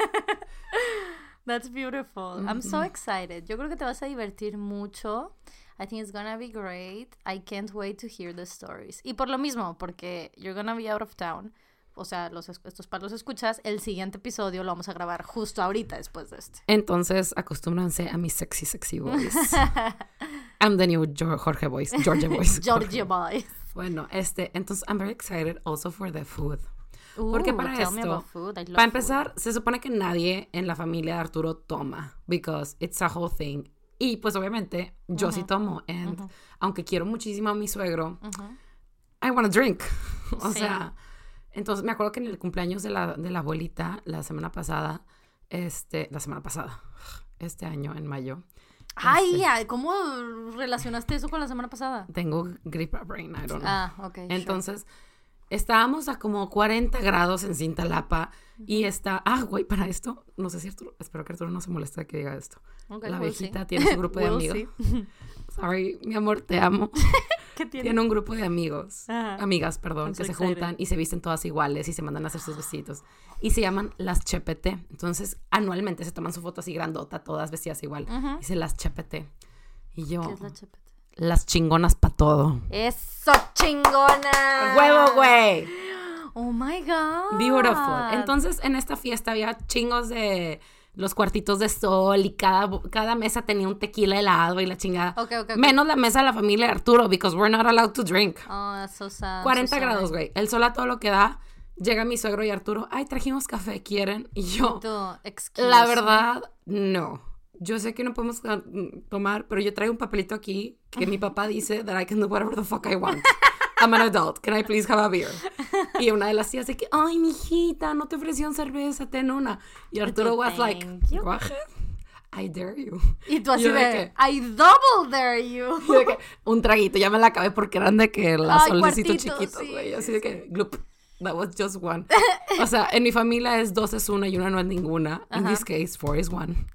That's beautiful. I'm so excited. Yo creo que te vas a divertir mucho. I think it's gonna be great. I can't wait to hear the stories. Y por lo mismo, porque you're gonna be out of town. O sea, los, estos para los escuchas, el siguiente episodio lo vamos a grabar justo ahorita después de este. Entonces, acostúmbranse a mi sexy, sexy voice. I'm the new Jo- Jorge voice. Georgia voice. Georgia boys. Bueno, este, entonces, I'm very excited also for the food. Ooh, Porque para tell me esto, about food. I love Para food. empezar, se supone que nadie en la familia de Arturo toma, because it's a whole thing. Y pues obviamente yo sí tomo, and Ujú. aunque quiero muchísimo a mi suegro, Ujú. I want to drink. O Sí. sea, entonces me acuerdo que en el cumpleaños de la, de la abuelita, la semana pasada, este, la semana pasada, este año, en mayo, Ay, este, ay, ¿cómo relacionaste eso con la semana pasada? tengo gripe brain, I don't know. Ah, ok. sure. Entonces, estábamos a como cuarenta grados en Cintalapa y está... Ah, güey, para esto, no sé si Arturo... Espero que Arturo no se moleste de que diga esto. Okay, La we'll viejita see. tiene su grupo de We'll amigos. see. Sorry, mi amor, te amo. ¿Qué tiene? Tiene un grupo de amigos, Ajá. amigas, perdón, I'm que so se excited. juntan y se visten todas iguales y se mandan a hacer sus vestidos. Y se llaman las Chepete. Entonces, anualmente se toman su foto así grandota, todas vestidas igual. Ujú. Dice las Chepete. Y yo, ¿Qué es la chepete? las chingonas pa' todo. ¡Eso, chingona! ¡Huevo, güey! ¡Oh, my God! Beautiful. Entonces, en esta fiesta había chingos de los cuartitos de sol y cada, cada mesa tenía un tequila helado y la chingada. Ok, ok, ok. Menos la mesa de la familia de Arturo, because we're not allowed to drink. Oh, that's so sad. cuarenta so sad. grados, güey. El sol a todo lo que da. Llega mi suegro y Arturo, ay, trajimos café, ¿quieren? Y yo, Tú, excuse la me. verdad, no. Yo sé que no podemos uh, tomar, pero yo traigo un papelito aquí que mi papá dice that I can do whatever the fuck I want. I'm an adult. Can I please have a beer? Y una de las tías de que, ay, mijita, no te ofrecieron cerveza, ten una. Y Arturo tú, was like, "Thank you." go ahead. I dare you. Y tú así Yo de, de que- I double dare you. Y de que, un traguito, ya me la acabé porque eran de que las Ay, solecitos cuartitos, chiquitos, sí, güey. sí, Así de que, glup. That was just one. O sea, en mi familia es dos es una y una no es ninguna. Uh-huh. In this case, four is one.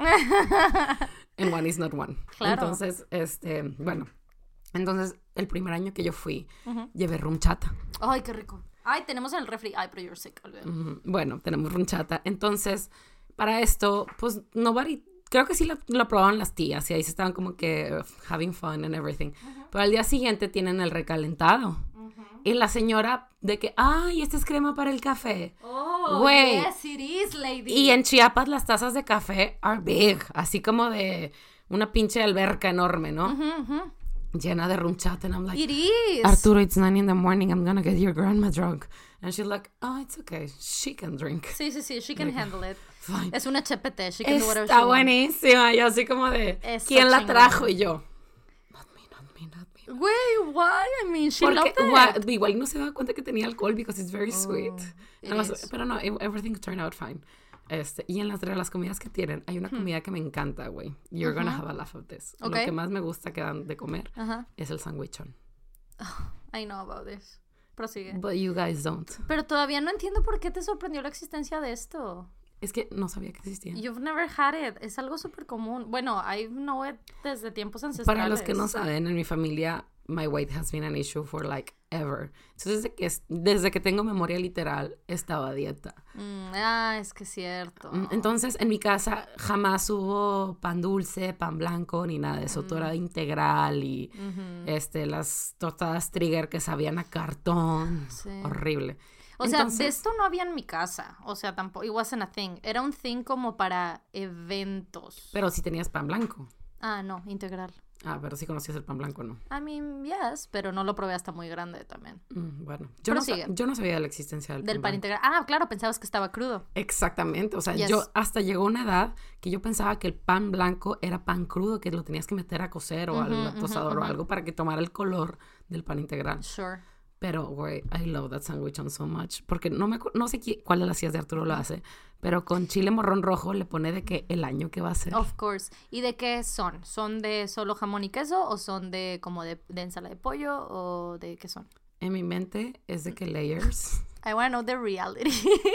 And one is not one. Claro. Entonces, este, bueno. Entonces, el primer año que yo fui, uh-huh. llevé rum chata. Ay, qué rico. Ay, tenemos en el refri. Ay, pero you're sick. Uh-huh. Bueno, tenemos rum chata. Entonces, para esto, pues, nobody... Creo que sí lo, lo probaban las tías y ahí se estaban como que uh, having fun and everything. Uh-huh. Pero al día siguiente tienen el recalentado. Uh-huh. Y la señora de que, ay, esta es crema para el café. Oh, Güey. Yes, it is, lady. Y en Chiapas las tazas de café are big. Así como de una pinche alberca enorme, ¿no? Uh-huh, uh-huh. Llena de rum chata. And I'm like, it is. Arturo, it's nine in the morning. I'm gonna get your grandma drunk. And she's like, oh, it's okay. She can drink. Sí, sí, sí. She can like, handle it. Fine. Es una H P T. She can Está do whatever she Está buenísima. Yo así como de, es ¿quién la chingón. trajo? Y yo, not me, not me, not me. Güey, why? I mean, she Porque, loved it. What, igual no se da cuenta que tenía alcohol because it's very sweet. Oh, Was, pero no, everything turned out fine. Este, y en las, de las comidas que tienen, hay una hmm. comida que me encanta, güey. You're uh-huh. gonna have a laugh of this. Okay. Lo que más me gusta que dan de comer uh-huh. es el sandwichón. Oh, I know about this. Prosigue. But you guys don't. Pero todavía no entiendo por qué te sorprendió la existencia de esto. Es que no sabía que existía. You've never had it. Es algo súper común. Bueno, I know it desde tiempos ancestrales. Para los que no saben, en mi familia, my weight has been an issue for like ever. Entonces, desde que, desde que tengo memoria literal, estaba a dieta. Mm, ah, es que es cierto. Entonces, en mi casa jamás hubo pan dulce, pan blanco, ni nada de eso. Mm. Todo era integral y mm-hmm. este, las tostadas Trigger que sabían a cartón. Sí. Horrible. O Entonces, sea, de esto no había en mi casa. O sea, tampoco, it wasn't a thing. Era un thing como para eventos. Pero sí tenías pan blanco. Ah, no, integral. Ah, pero sí conocías el pan blanco, ¿no? I mean, yes, pero no lo probé hasta muy grande también. Mm, bueno, yo no, yo no sabía de la existencia del, del pan, pan integral. Ah, claro, pensabas que estaba crudo. Exactamente, o sea, yes. yo hasta llegó una edad que yo pensaba que el pan blanco era pan crudo, que lo tenías que meter a cocer o uh-huh, al tostador uh-huh, uh-huh. o algo para que tomara el color del pan integral. Sure. Pero, güey, I love that sandwich on so much. Porque no me no sé qué, cuál de las hijas de Arturo lo hace, pero con chile morrón rojo le pone de que el año que va a ser. Of course. ¿Y de qué son? ¿Son de solo jamón y queso o son de como de, de ensalada de pollo o de qué son? En mi mente es de que layers. I want to know the reality.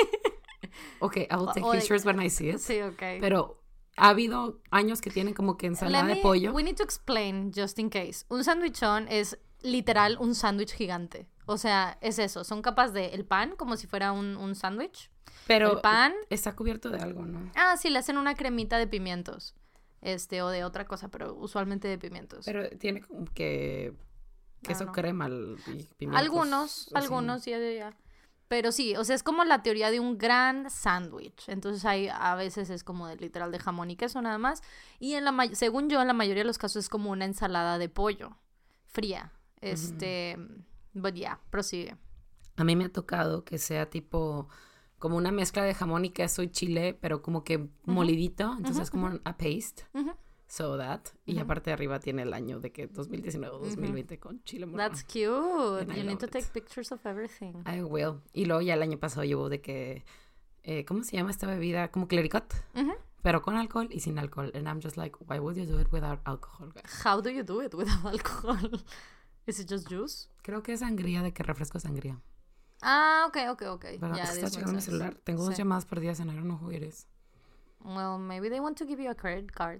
Okay, I will take o, pictures like, when I see it. Sí, okay. Pero ha habido años que tienen como que ensalada me, de pollo. We need to explain, just in case. Un sandwichón es literal un sándwich gigante. O sea, es eso. Son capas de el pan, como si fuera un, un sándwich. Pero el pan está cubierto de algo, ¿no? Ah, sí, le hacen una cremita de pimientos. Este, o de otra cosa, pero usualmente de pimientos. Pero tiene como que queso no. crema y pimientos. Algunos, así. algunos, ya, ya, ya. Pero sí, o sea, es como la teoría de un gran sándwich. Entonces hay, a veces es como de literal de jamón y queso nada más. Y en la según yo, en la mayoría de los casos es como una ensalada de pollo fría. Este... Uh-huh. But yeah, prosigue. A mí me ha tocado que sea tipo como una mezcla de jamón y queso y chile, pero como que uh-huh. molidito, entonces uh-huh. es como a paste. Uh-huh. So that. Uh-huh. Y aparte de arriba tiene el año de que dos mil diecinueve o dos mil veinte uh-huh. con chile morrón. That's cute. You need to it. take pictures of everything. I will. Y luego ya el año pasado llevo de que eh, ¿cómo se llama esta bebida? Como clericot. Uh-huh. Pero con alcohol y sin alcohol. And I'm just like, why would you do it without alcohol, guys? How do you do it without alcohol? Is it just juice? Creo que es sangría, de que refresco sangría. Ah, ok, ok, ok. Pero yeah, está checando mi celular. Tengo sí. dos llamadas perdidas en I don't know who it is. Well, maybe they want to give you a credit card.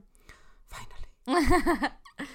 Finally.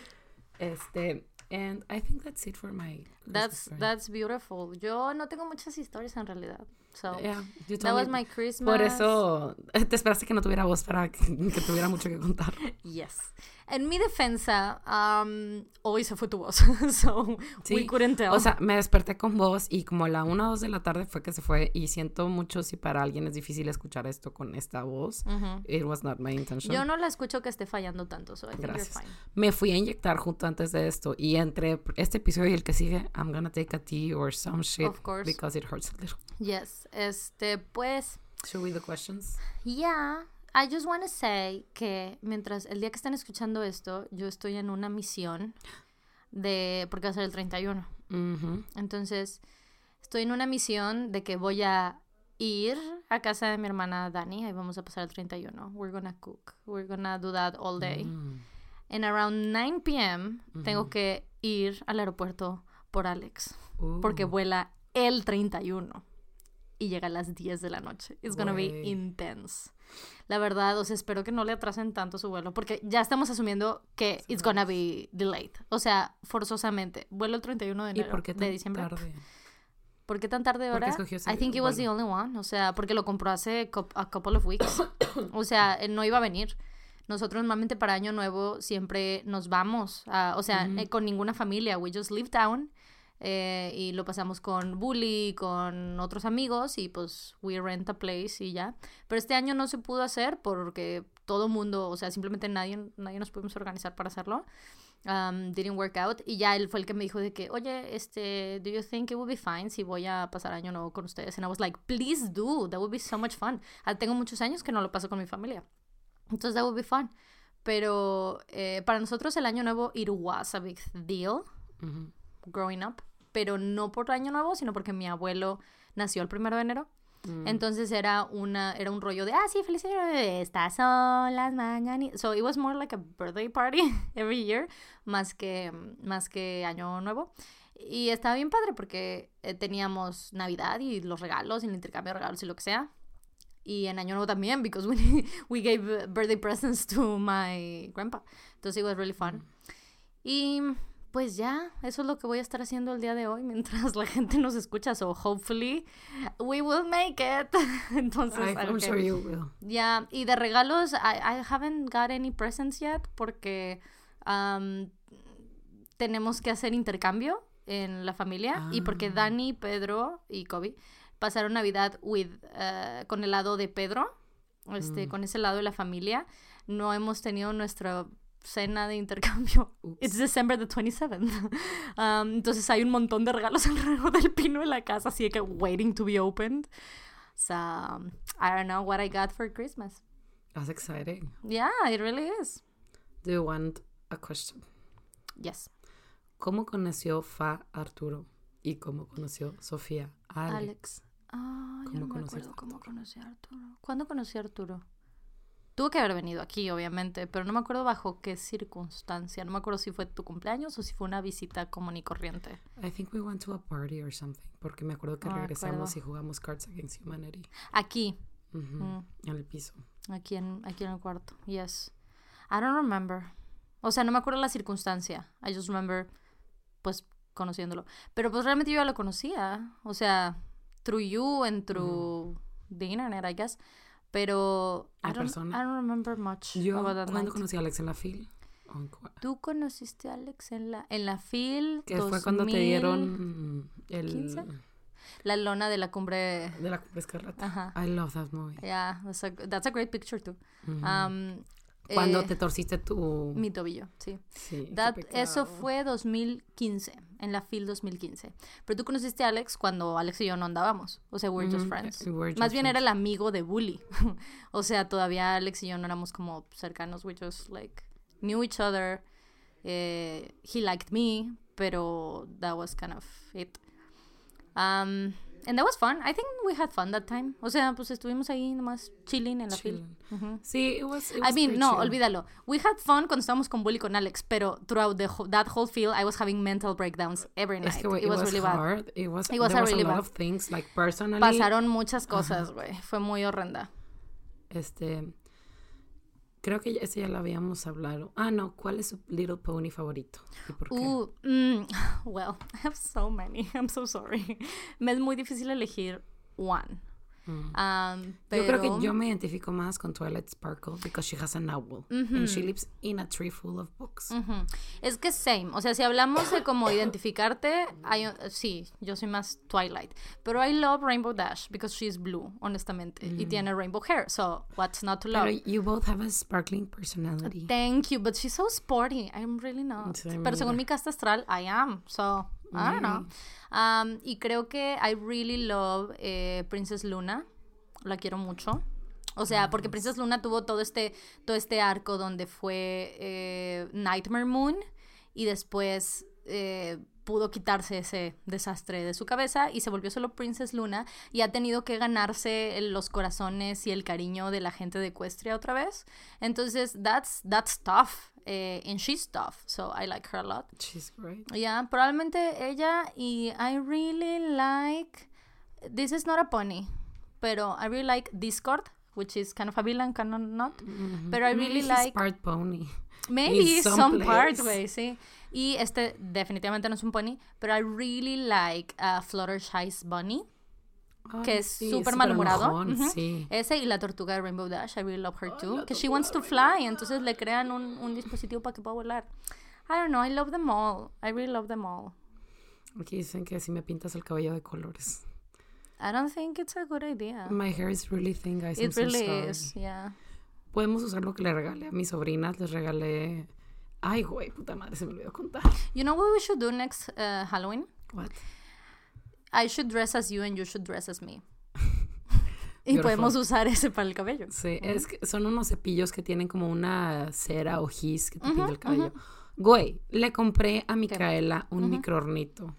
este, and I think that's it for my That's story. That's beautiful. Yo no tengo muchas historias en realidad. So, yeah, that was my Christmas. Por eso te esperaste que no tuviera voz para que, que tuviera mucho que contar. Yes. En mi defensa, um, hoy se fue tu voz. So, sí. we couldn't tell. O sea, me desperté con voz y como a la una o dos de la tarde fue que se fue. Y siento mucho si para alguien es difícil escuchar esto con esta voz. Uh-huh. It was not my intention. Yo no la escucho que esté fallando tanto, so I think Gracias. You're fine. Me fui a inyectar justo antes de esto. Y entre este episodio y el que sigue, I'm gonna take a tea or some shit. Of course. Because it hurts a little. Yes. Este, pues... Should we do questions? Yeah. I just want to say que mientras el día que están escuchando esto, yo estoy en una misión de... Porque va a ser el treinta y uno. Uh-huh. Entonces, estoy en una misión de que voy a ir a casa de mi hermana Dani. Ahí vamos a pasar el treinta y uno. We're gonna cook. We're gonna do that all day. Mm. And around nine p.m. Uh-huh. tengo que ir al aeropuerto por Alex. Uh. Porque vuela el treinta y uno. y llega a las diez de la noche. It's gonna Wey. be intense. La verdad, o sea, espero que no le atrasen tanto su vuelo, porque ya estamos asumiendo que it's gonna be delayed. O sea, forzosamente. Vuelo el treinta y uno de enero, ¿Y por qué tan de diciembre. tarde? ¿Por qué tan tarde ahora? I think it was the only one. O sea, porque lo compró hace a couple of weeks. O sea, él no iba a venir. Nosotros normalmente para Año Nuevo siempre nos vamos. A, o sea, mm-hmm. eh, con ninguna familia. We just leave town. Eh, y lo pasamos con Bully, con otros amigos. Y pues we rent a place y ya. Pero este año no se pudo hacer porque todo mundo, o sea, simplemente nadie, nadie nos pudimos organizar para hacerlo. Um, didn't work out. Y ya él fue el que me dijo de que, oye, este, do you think it would be fine si voy a pasar Año Nuevo con ustedes? And I was like, please do, that would be so much fun. Ah, tengo muchos años que no lo paso con mi familia, entonces that would be fun. Pero eh, para nosotros el Año Nuevo, it was a big deal, mm-hmm. growing up, pero no por Año Nuevo, sino porque mi abuelo nació el primero de enero. Mm. Entonces era una era un rollo de ah sí, feliz año, estas son las mañanitas. So it was more like a birthday party every year, más que más que Año Nuevo. Y estaba bien padre porque eh, teníamos Navidad y los regalos y el intercambio de regalos y lo que sea. Y en Año Nuevo también, because we we gave birthday presents to my grandpa. Entonces it was really fun. Mm. Y pues ya, eso es lo que voy a estar haciendo el día de hoy mientras la gente nos escucha. So hopefully we will make it. Entonces, I, I'm okay. sure you will. Ya, yeah. Y de regalos, I, I haven't got any presents yet porque um, tenemos que hacer intercambio en la familia. Ah. Y porque Dani, Pedro y Kobe pasaron Navidad with, uh, con el lado de Pedro, este, mm. con ese lado de la familia. No hemos tenido nuestra cena de intercambio. Oops. It's December the twenty-seventh. Um, entonces hay un montón de regalos alrededor del pino en la casa, así que waiting to be opened. So, um, I don't know what I got for Christmas. That's exciting. Yeah, it really is. Do you want a question? Yes. ¿Cómo conoció Fa Arturo? ¿Y cómo conoció Sofía a Alex? Alex. Ah, yo no me acuerdo cómo conocí a Arturo. ¿Cuándo conocí a Arturo? Tuvo que haber venido aquí, obviamente, pero no me acuerdo bajo qué circunstancia. No me acuerdo si fue tu cumpleaños o si fue una visita común y corriente. I think we went to a party or something, porque me acuerdo que no regresamos y jugamos Cards Against Humanity. Aquí. Uh-huh. Mm. En el piso. Aquí en, aquí en el cuarto, yes. I don't remember. O sea, no me acuerdo la circunstancia. I just remember, pues, conociéndolo. Pero pues realmente yo ya lo conocía. O sea, through you and through mm. the internet, I guess. Pero I don't, I don't remember much yo, about that ¿cuándo night. conocí a Alex en la fil? ¿Tú conociste a Alex en la, en la fil? Que fue cuando te dieron el... ¿quince? La lona de la cumbre... De la cumbre escarlata. Ajá. I love that movie. Yeah, that's a, that's a great picture too. Mm-hmm. Um, Cuando eh, te torciste tu... Mi tobillo, sí. Sí, That, eso fue dos mil quince, en la fil dos mil quince. Pero tú conociste a Alex cuando Alex y yo no andábamos. O sea, we're mm-hmm. just friends. We're just Más bien friends. Era el amigo de Bully. O sea, todavía Alex y yo no éramos como cercanos. We just, like, knew each other. Eh, he liked me, pero that was kind of it. Um... And that was fun. I think we had fun that time. O sea, pues estuvimos ahí nomás chilling en la fila. Uh-huh. Sí, it was, it was I mean, no, chill. Olvídalo. We had fun cuando estábamos con Bully con Alex, pero throughout the whole, that whole field, I was having mental breakdowns every night. Es que, it, it was, was really hard. bad. It was, it was there a was really a lot bad. of things, like personally. Pasaron muchas cosas, güey. Uh-huh. Fue muy horrenda. Este... Creo que ese ya lo habíamos hablado. Ah, no. ¿Cuál es su Little Pony favorito? ¿Y por qué? Uh, mm, well, I have so many. I'm so sorry. Me es muy difícil elegir one. Mm. Um, pero... Yo creo que yo me identifico más con Twilight Sparkle because she has an owl mm-hmm. and she lives in a tree full of books. Mm-hmm. Es que same, o sea, si hablamos de cómo identificarte, hay, sí, yo soy más Twilight, pero I love Rainbow Dash because she's blue, honestamente, mm. y tiene rainbow hair, so what's not to love? Pero you both have a sparkling personality. Thank you, but she's so sporty. I'm really not. Sí, pero según mi casta astral, I am, so I don't know. Um, y creo que I really love eh, Princess Luna. La quiero mucho. O sea, porque Princess Luna tuvo todo este, todo este arco donde fue eh, Nightmare Moon y después eh, pudo quitarse ese desastre de su cabeza y se volvió solo Princess Luna y ha tenido que ganarse los corazones y el cariño de la gente de Equestria otra vez. Entonces, that's, that's tough. Eh, and she's tough, so I like her a lot. She's great. Yeah, probablemente ella y I really like this is not a pony, pero I really like Discord, which is kind of a villain, kind of not. Mm-hmm. But I really Maybe like... he's part pony. Maybe some, some part, güey, sí. Y este definitivamente no es un pony, pero I really like uh, Fluttershy's Bunny. Ay, que es sí, súper malhumorado. enojón, uh-huh. sí. Ese y la tortuga de Rainbow Dash, I really love her too. Because she wants to fly, entonces le crean un, un dispositivo para que pueda volar. I don't know, I love them all. I really love them all. Aquí dicen que si me pintas el cabello de colores. I don't think it's a good idea. My hair is really thin, guys. It I'm so really sorry. is, yeah. Podemos usar lo que le regalé a mis sobrinas. Les regalé... Ay, güey, puta madre, se me olvidó contar. You know what we should do next uh, Halloween? What? I should dress as you and you should dress as me. Y podemos usar ese para el cabello. Sí, uh-huh. es que son unos cepillos que tienen como una cera o gis que te uh-huh, pinta el cabello. Uh-huh. Güey, le compré a Micaela un uh-huh. microornito.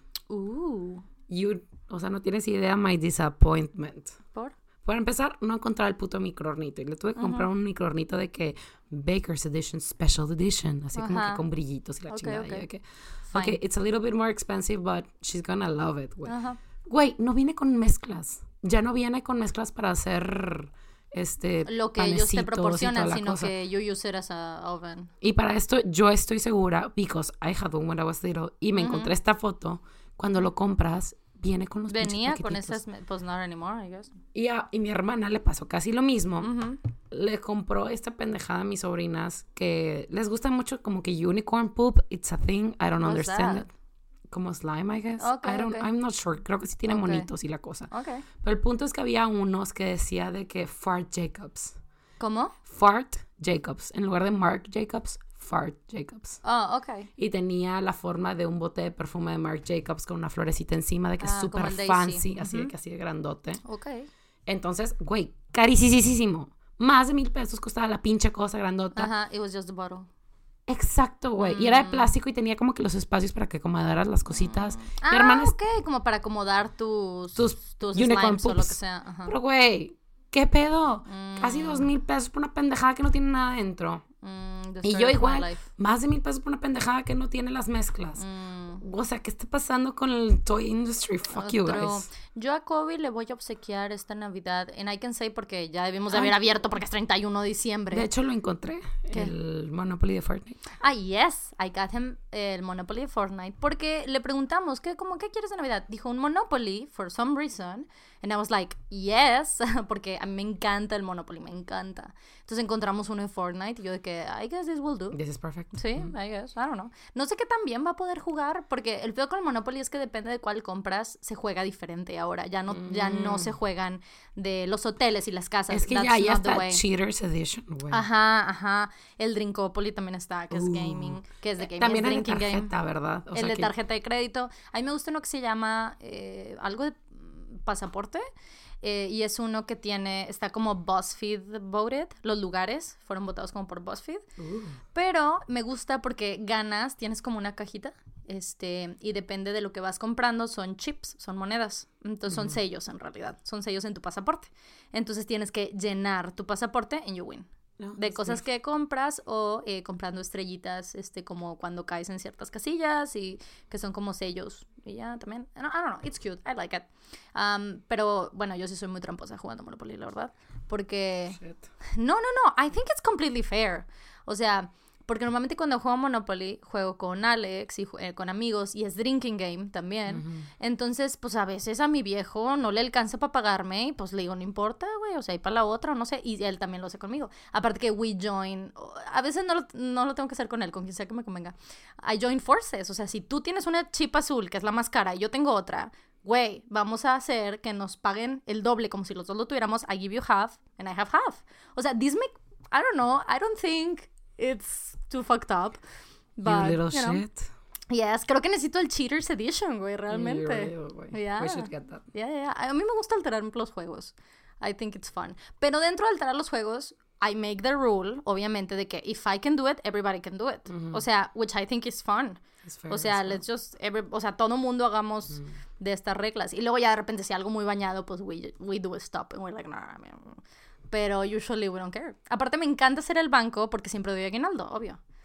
Uh. You, o sea, no tienes idea my disappointment. ¿Por? Para empezar, no encontraba el puto microornito. Y le tuve que uh-huh. comprar un microornito de que Baker's Edition, Special Edition. Así uh-huh. como que con brillitos y la okay, chingada. Okay. Okay. okay, it's a little bit more expensive, but she's gonna love it, güey. Uh-huh. Güey, no viene con mezclas. Ya no viene con mezclas para hacer este lo que ellos te proporcionan, sino cosa. Que you use it as a oven. Y para esto yo estoy segura, because I had one when I was little, y me uh-huh. encontré esta foto, cuando lo compras, viene con los venía con esas, pues not anymore, I guess. Y a y mi hermana le pasó casi lo mismo. Uh-huh. Le compró esta pendejada a mis sobrinas que les gusta mucho como que unicorn poop, it's a thing, I don't What's understand that? it. Como slime, I guess. Okay, I don't, okay. I'm not sure. Creo que sí tiene okay. monitos y la cosa. Okay. Pero el punto es que había unos que decía de que Fart Jacobs. ¿Cómo? Fart Jacobs. En lugar de Marc Jacobs, Fart Jacobs. Oh, ok. Y tenía la forma de un bote de perfume de Marc Jacobs con una florecita encima de que es ah, súper fancy, así uh-huh. de que así de grandote. Ok. Entonces, güey, carísimo. Más de mil pesos costaba la pinche cosa grandota. Ajá, uh-huh. It was just the bottle. Exacto, güey. Mm. Y era de plástico y tenía como que los espacios para que acomodaras las cositas. Mm. Mi ah, hermana ok. Es... Como para acomodar tus, tus, tus unicorn slimes poops. o lo que sea. Uh-huh. Pero, güey, ¿qué pedo? Mm. Casi dos mil pesos por una pendejada que no tiene nada dentro. Mm, y yo igual, más de mil pesos por una pendejada que no tiene las mezclas. Mm. O sea, ¿qué está pasando con el toy industry? Fuck Otro. you guys. Yo a Kobe le voy a obsequiar esta Navidad, and I can say porque ya debimos de haber Ay. abierto porque es treinta y uno de diciembre. De hecho, lo encontré. ¿Qué? El Monopoly de Fortnite. Ah, yes. I got him el Monopoly de Fortnite porque le preguntamos, ¿qué, como, ¿qué quieres de Navidad? Dijo un Monopoly for some reason. And I was like, yes. Porque a mí me encanta el Monopoly, me encanta. Entonces encontramos uno en Fortnite y yo de que, I guess this will do. This is perfect. Sí, mm. I guess. I don't know. No sé qué tan bien va a poder jugar porque el peor con el Monopoly es que depende de cuál compras, se juega diferente ahora. Ya no, mm. ya no se juegan de los hoteles y las casas. Es que That's ya, ya not the está way. Cheaters Edition, güey. Ajá, ajá. El Drinkopoly también está, que es uh. gaming, que es de gaming. También es el de tarjeta, game. ¿verdad? O el sea de que... tarjeta de crédito. A mí me gusta uno que se llama eh, algo de pasaporte. Eh, y es uno que tiene, está como BuzzFeed voted, los lugares fueron votados como por BuzzFeed, uh. pero me gusta porque ganas, tienes como una cajita, este, y depende de lo que vas comprando, son chips, son monedas, entonces son uh. sellos en realidad, son sellos en tu pasaporte, entonces tienes que llenar tu pasaporte and you win. No, de cosas sí. que compras o eh, comprando estrellitas, este, como cuando caes en ciertas casillas y que son como sellos y ya también, no, I don't know, it's cute, I like it. Um, pero bueno, yo sí soy muy tramposa jugando Monopoly, la verdad, porque Shit. no, no, no, I think it's completely fair, o sea, porque normalmente cuando juego Monopoly juego con Alex y eh, con amigos y es drinking game también, uh-huh. entonces pues a veces a mi viejo no le alcanza para pagarme y pues le digo no importa güey, o sea y para la otra, no sé, y él también lo hace conmigo, aparte que we join, a veces no lo, no lo tengo que hacer con él, con quien sea que me convenga, I join forces, o sea si tú tienes una chip azul que es la más cara y yo tengo otra, güey, vamos a hacer que nos paguen el doble como si los dos lo tuviéramos, I give you half and I have half, o sea this make, I don't know, I don't think it's too fucked up. But, you little you know, shit. Yes, creo que necesito el Cheaters Edition, güey, realmente. Really, yeah. We should get that. Yeah, yeah. A mí me gusta alterar los juegos. I think it's fun. Pero dentro de alterar los juegos, I make the rule, obviamente, de que if I can do it, everybody can do it. Mm-hmm. O sea, which I think is fun. Fair, o sea, let's fun. just, every, o sea, todo mundo hagamos mm. de estas reglas. Y luego ya de repente si algo muy bañado, pues we, we do a stop. And we're like, no, no, no. Pero usually we don't care. Aparte me encanta ser el banco porque siempre doy aguinaldo, obvio.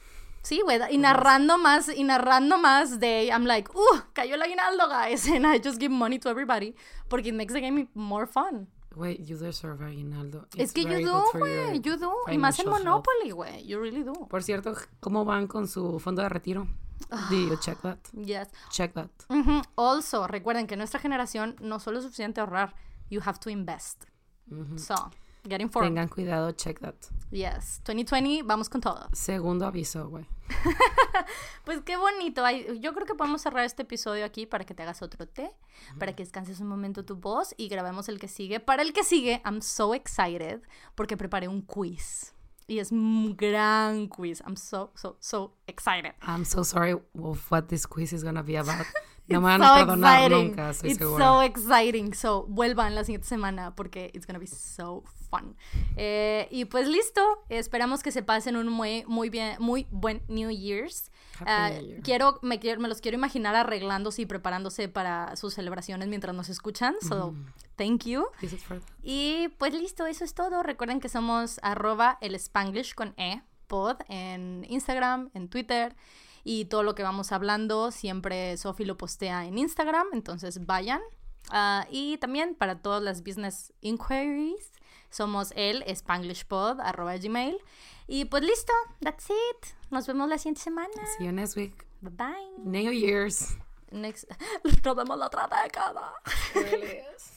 Sí, güey, y narrando más, y narrando más de, I'm like, uh, cayó el aguinaldo, guys, and I just give money to everybody, porque it makes the game more fun. Wait, you deserve aguinaldo. Es que you do, güey, you do, y más en Monopoly, güey, you really do. Por cierto, ¿cómo van con su fondo de retiro? Do you check that? Yes. Check that. Mm-hmm. Also, recuerden que nuestra generación no solo es suficiente ahorrar, you have to invest. Mm-hmm. So, get informed. Tengan cuidado, check that. Yes, twenty twenty, vamos con todo. Segundo aviso, güey. Pues qué bonito. Yo creo que podemos cerrar este episodio aquí para que te hagas otro té, mm-hmm. para que descanses un momento tu voz y grabemos el que sigue. Para el que sigue, I'm so excited porque preparé un quiz. Y es un gran quiz. I'm so, so, so excited. I'm so sorry of what this quiz is gonna be about. No me van a perdonar nunca, estoy it's segura. So exciting. So, vuelvan la siguiente semana porque it's gonna be so fun. Eh, y pues listo. Esperamos que se pasen un muy, muy bien, muy buen New Year's. Uh, New Year. Quiero, me, me los quiero imaginar arreglándose y preparándose para sus celebraciones mientras nos escuchan. So, mm. thank you. This is for... Y pues listo, eso es todo. Recuerden que somos arroba el Spanglish con E, pod, en Instagram, en Twitter. Y todo lo que vamos hablando, siempre Sofi lo postea en Instagram, entonces vayan. Uh, y también para todas las business inquiries, somos el spanglishpod, arroba gmail. Y pues listo, that's it. Nos vemos la siguiente semana. See you next week. Bye bye. New Year's. Next... Nos vemos la otra década. Really is.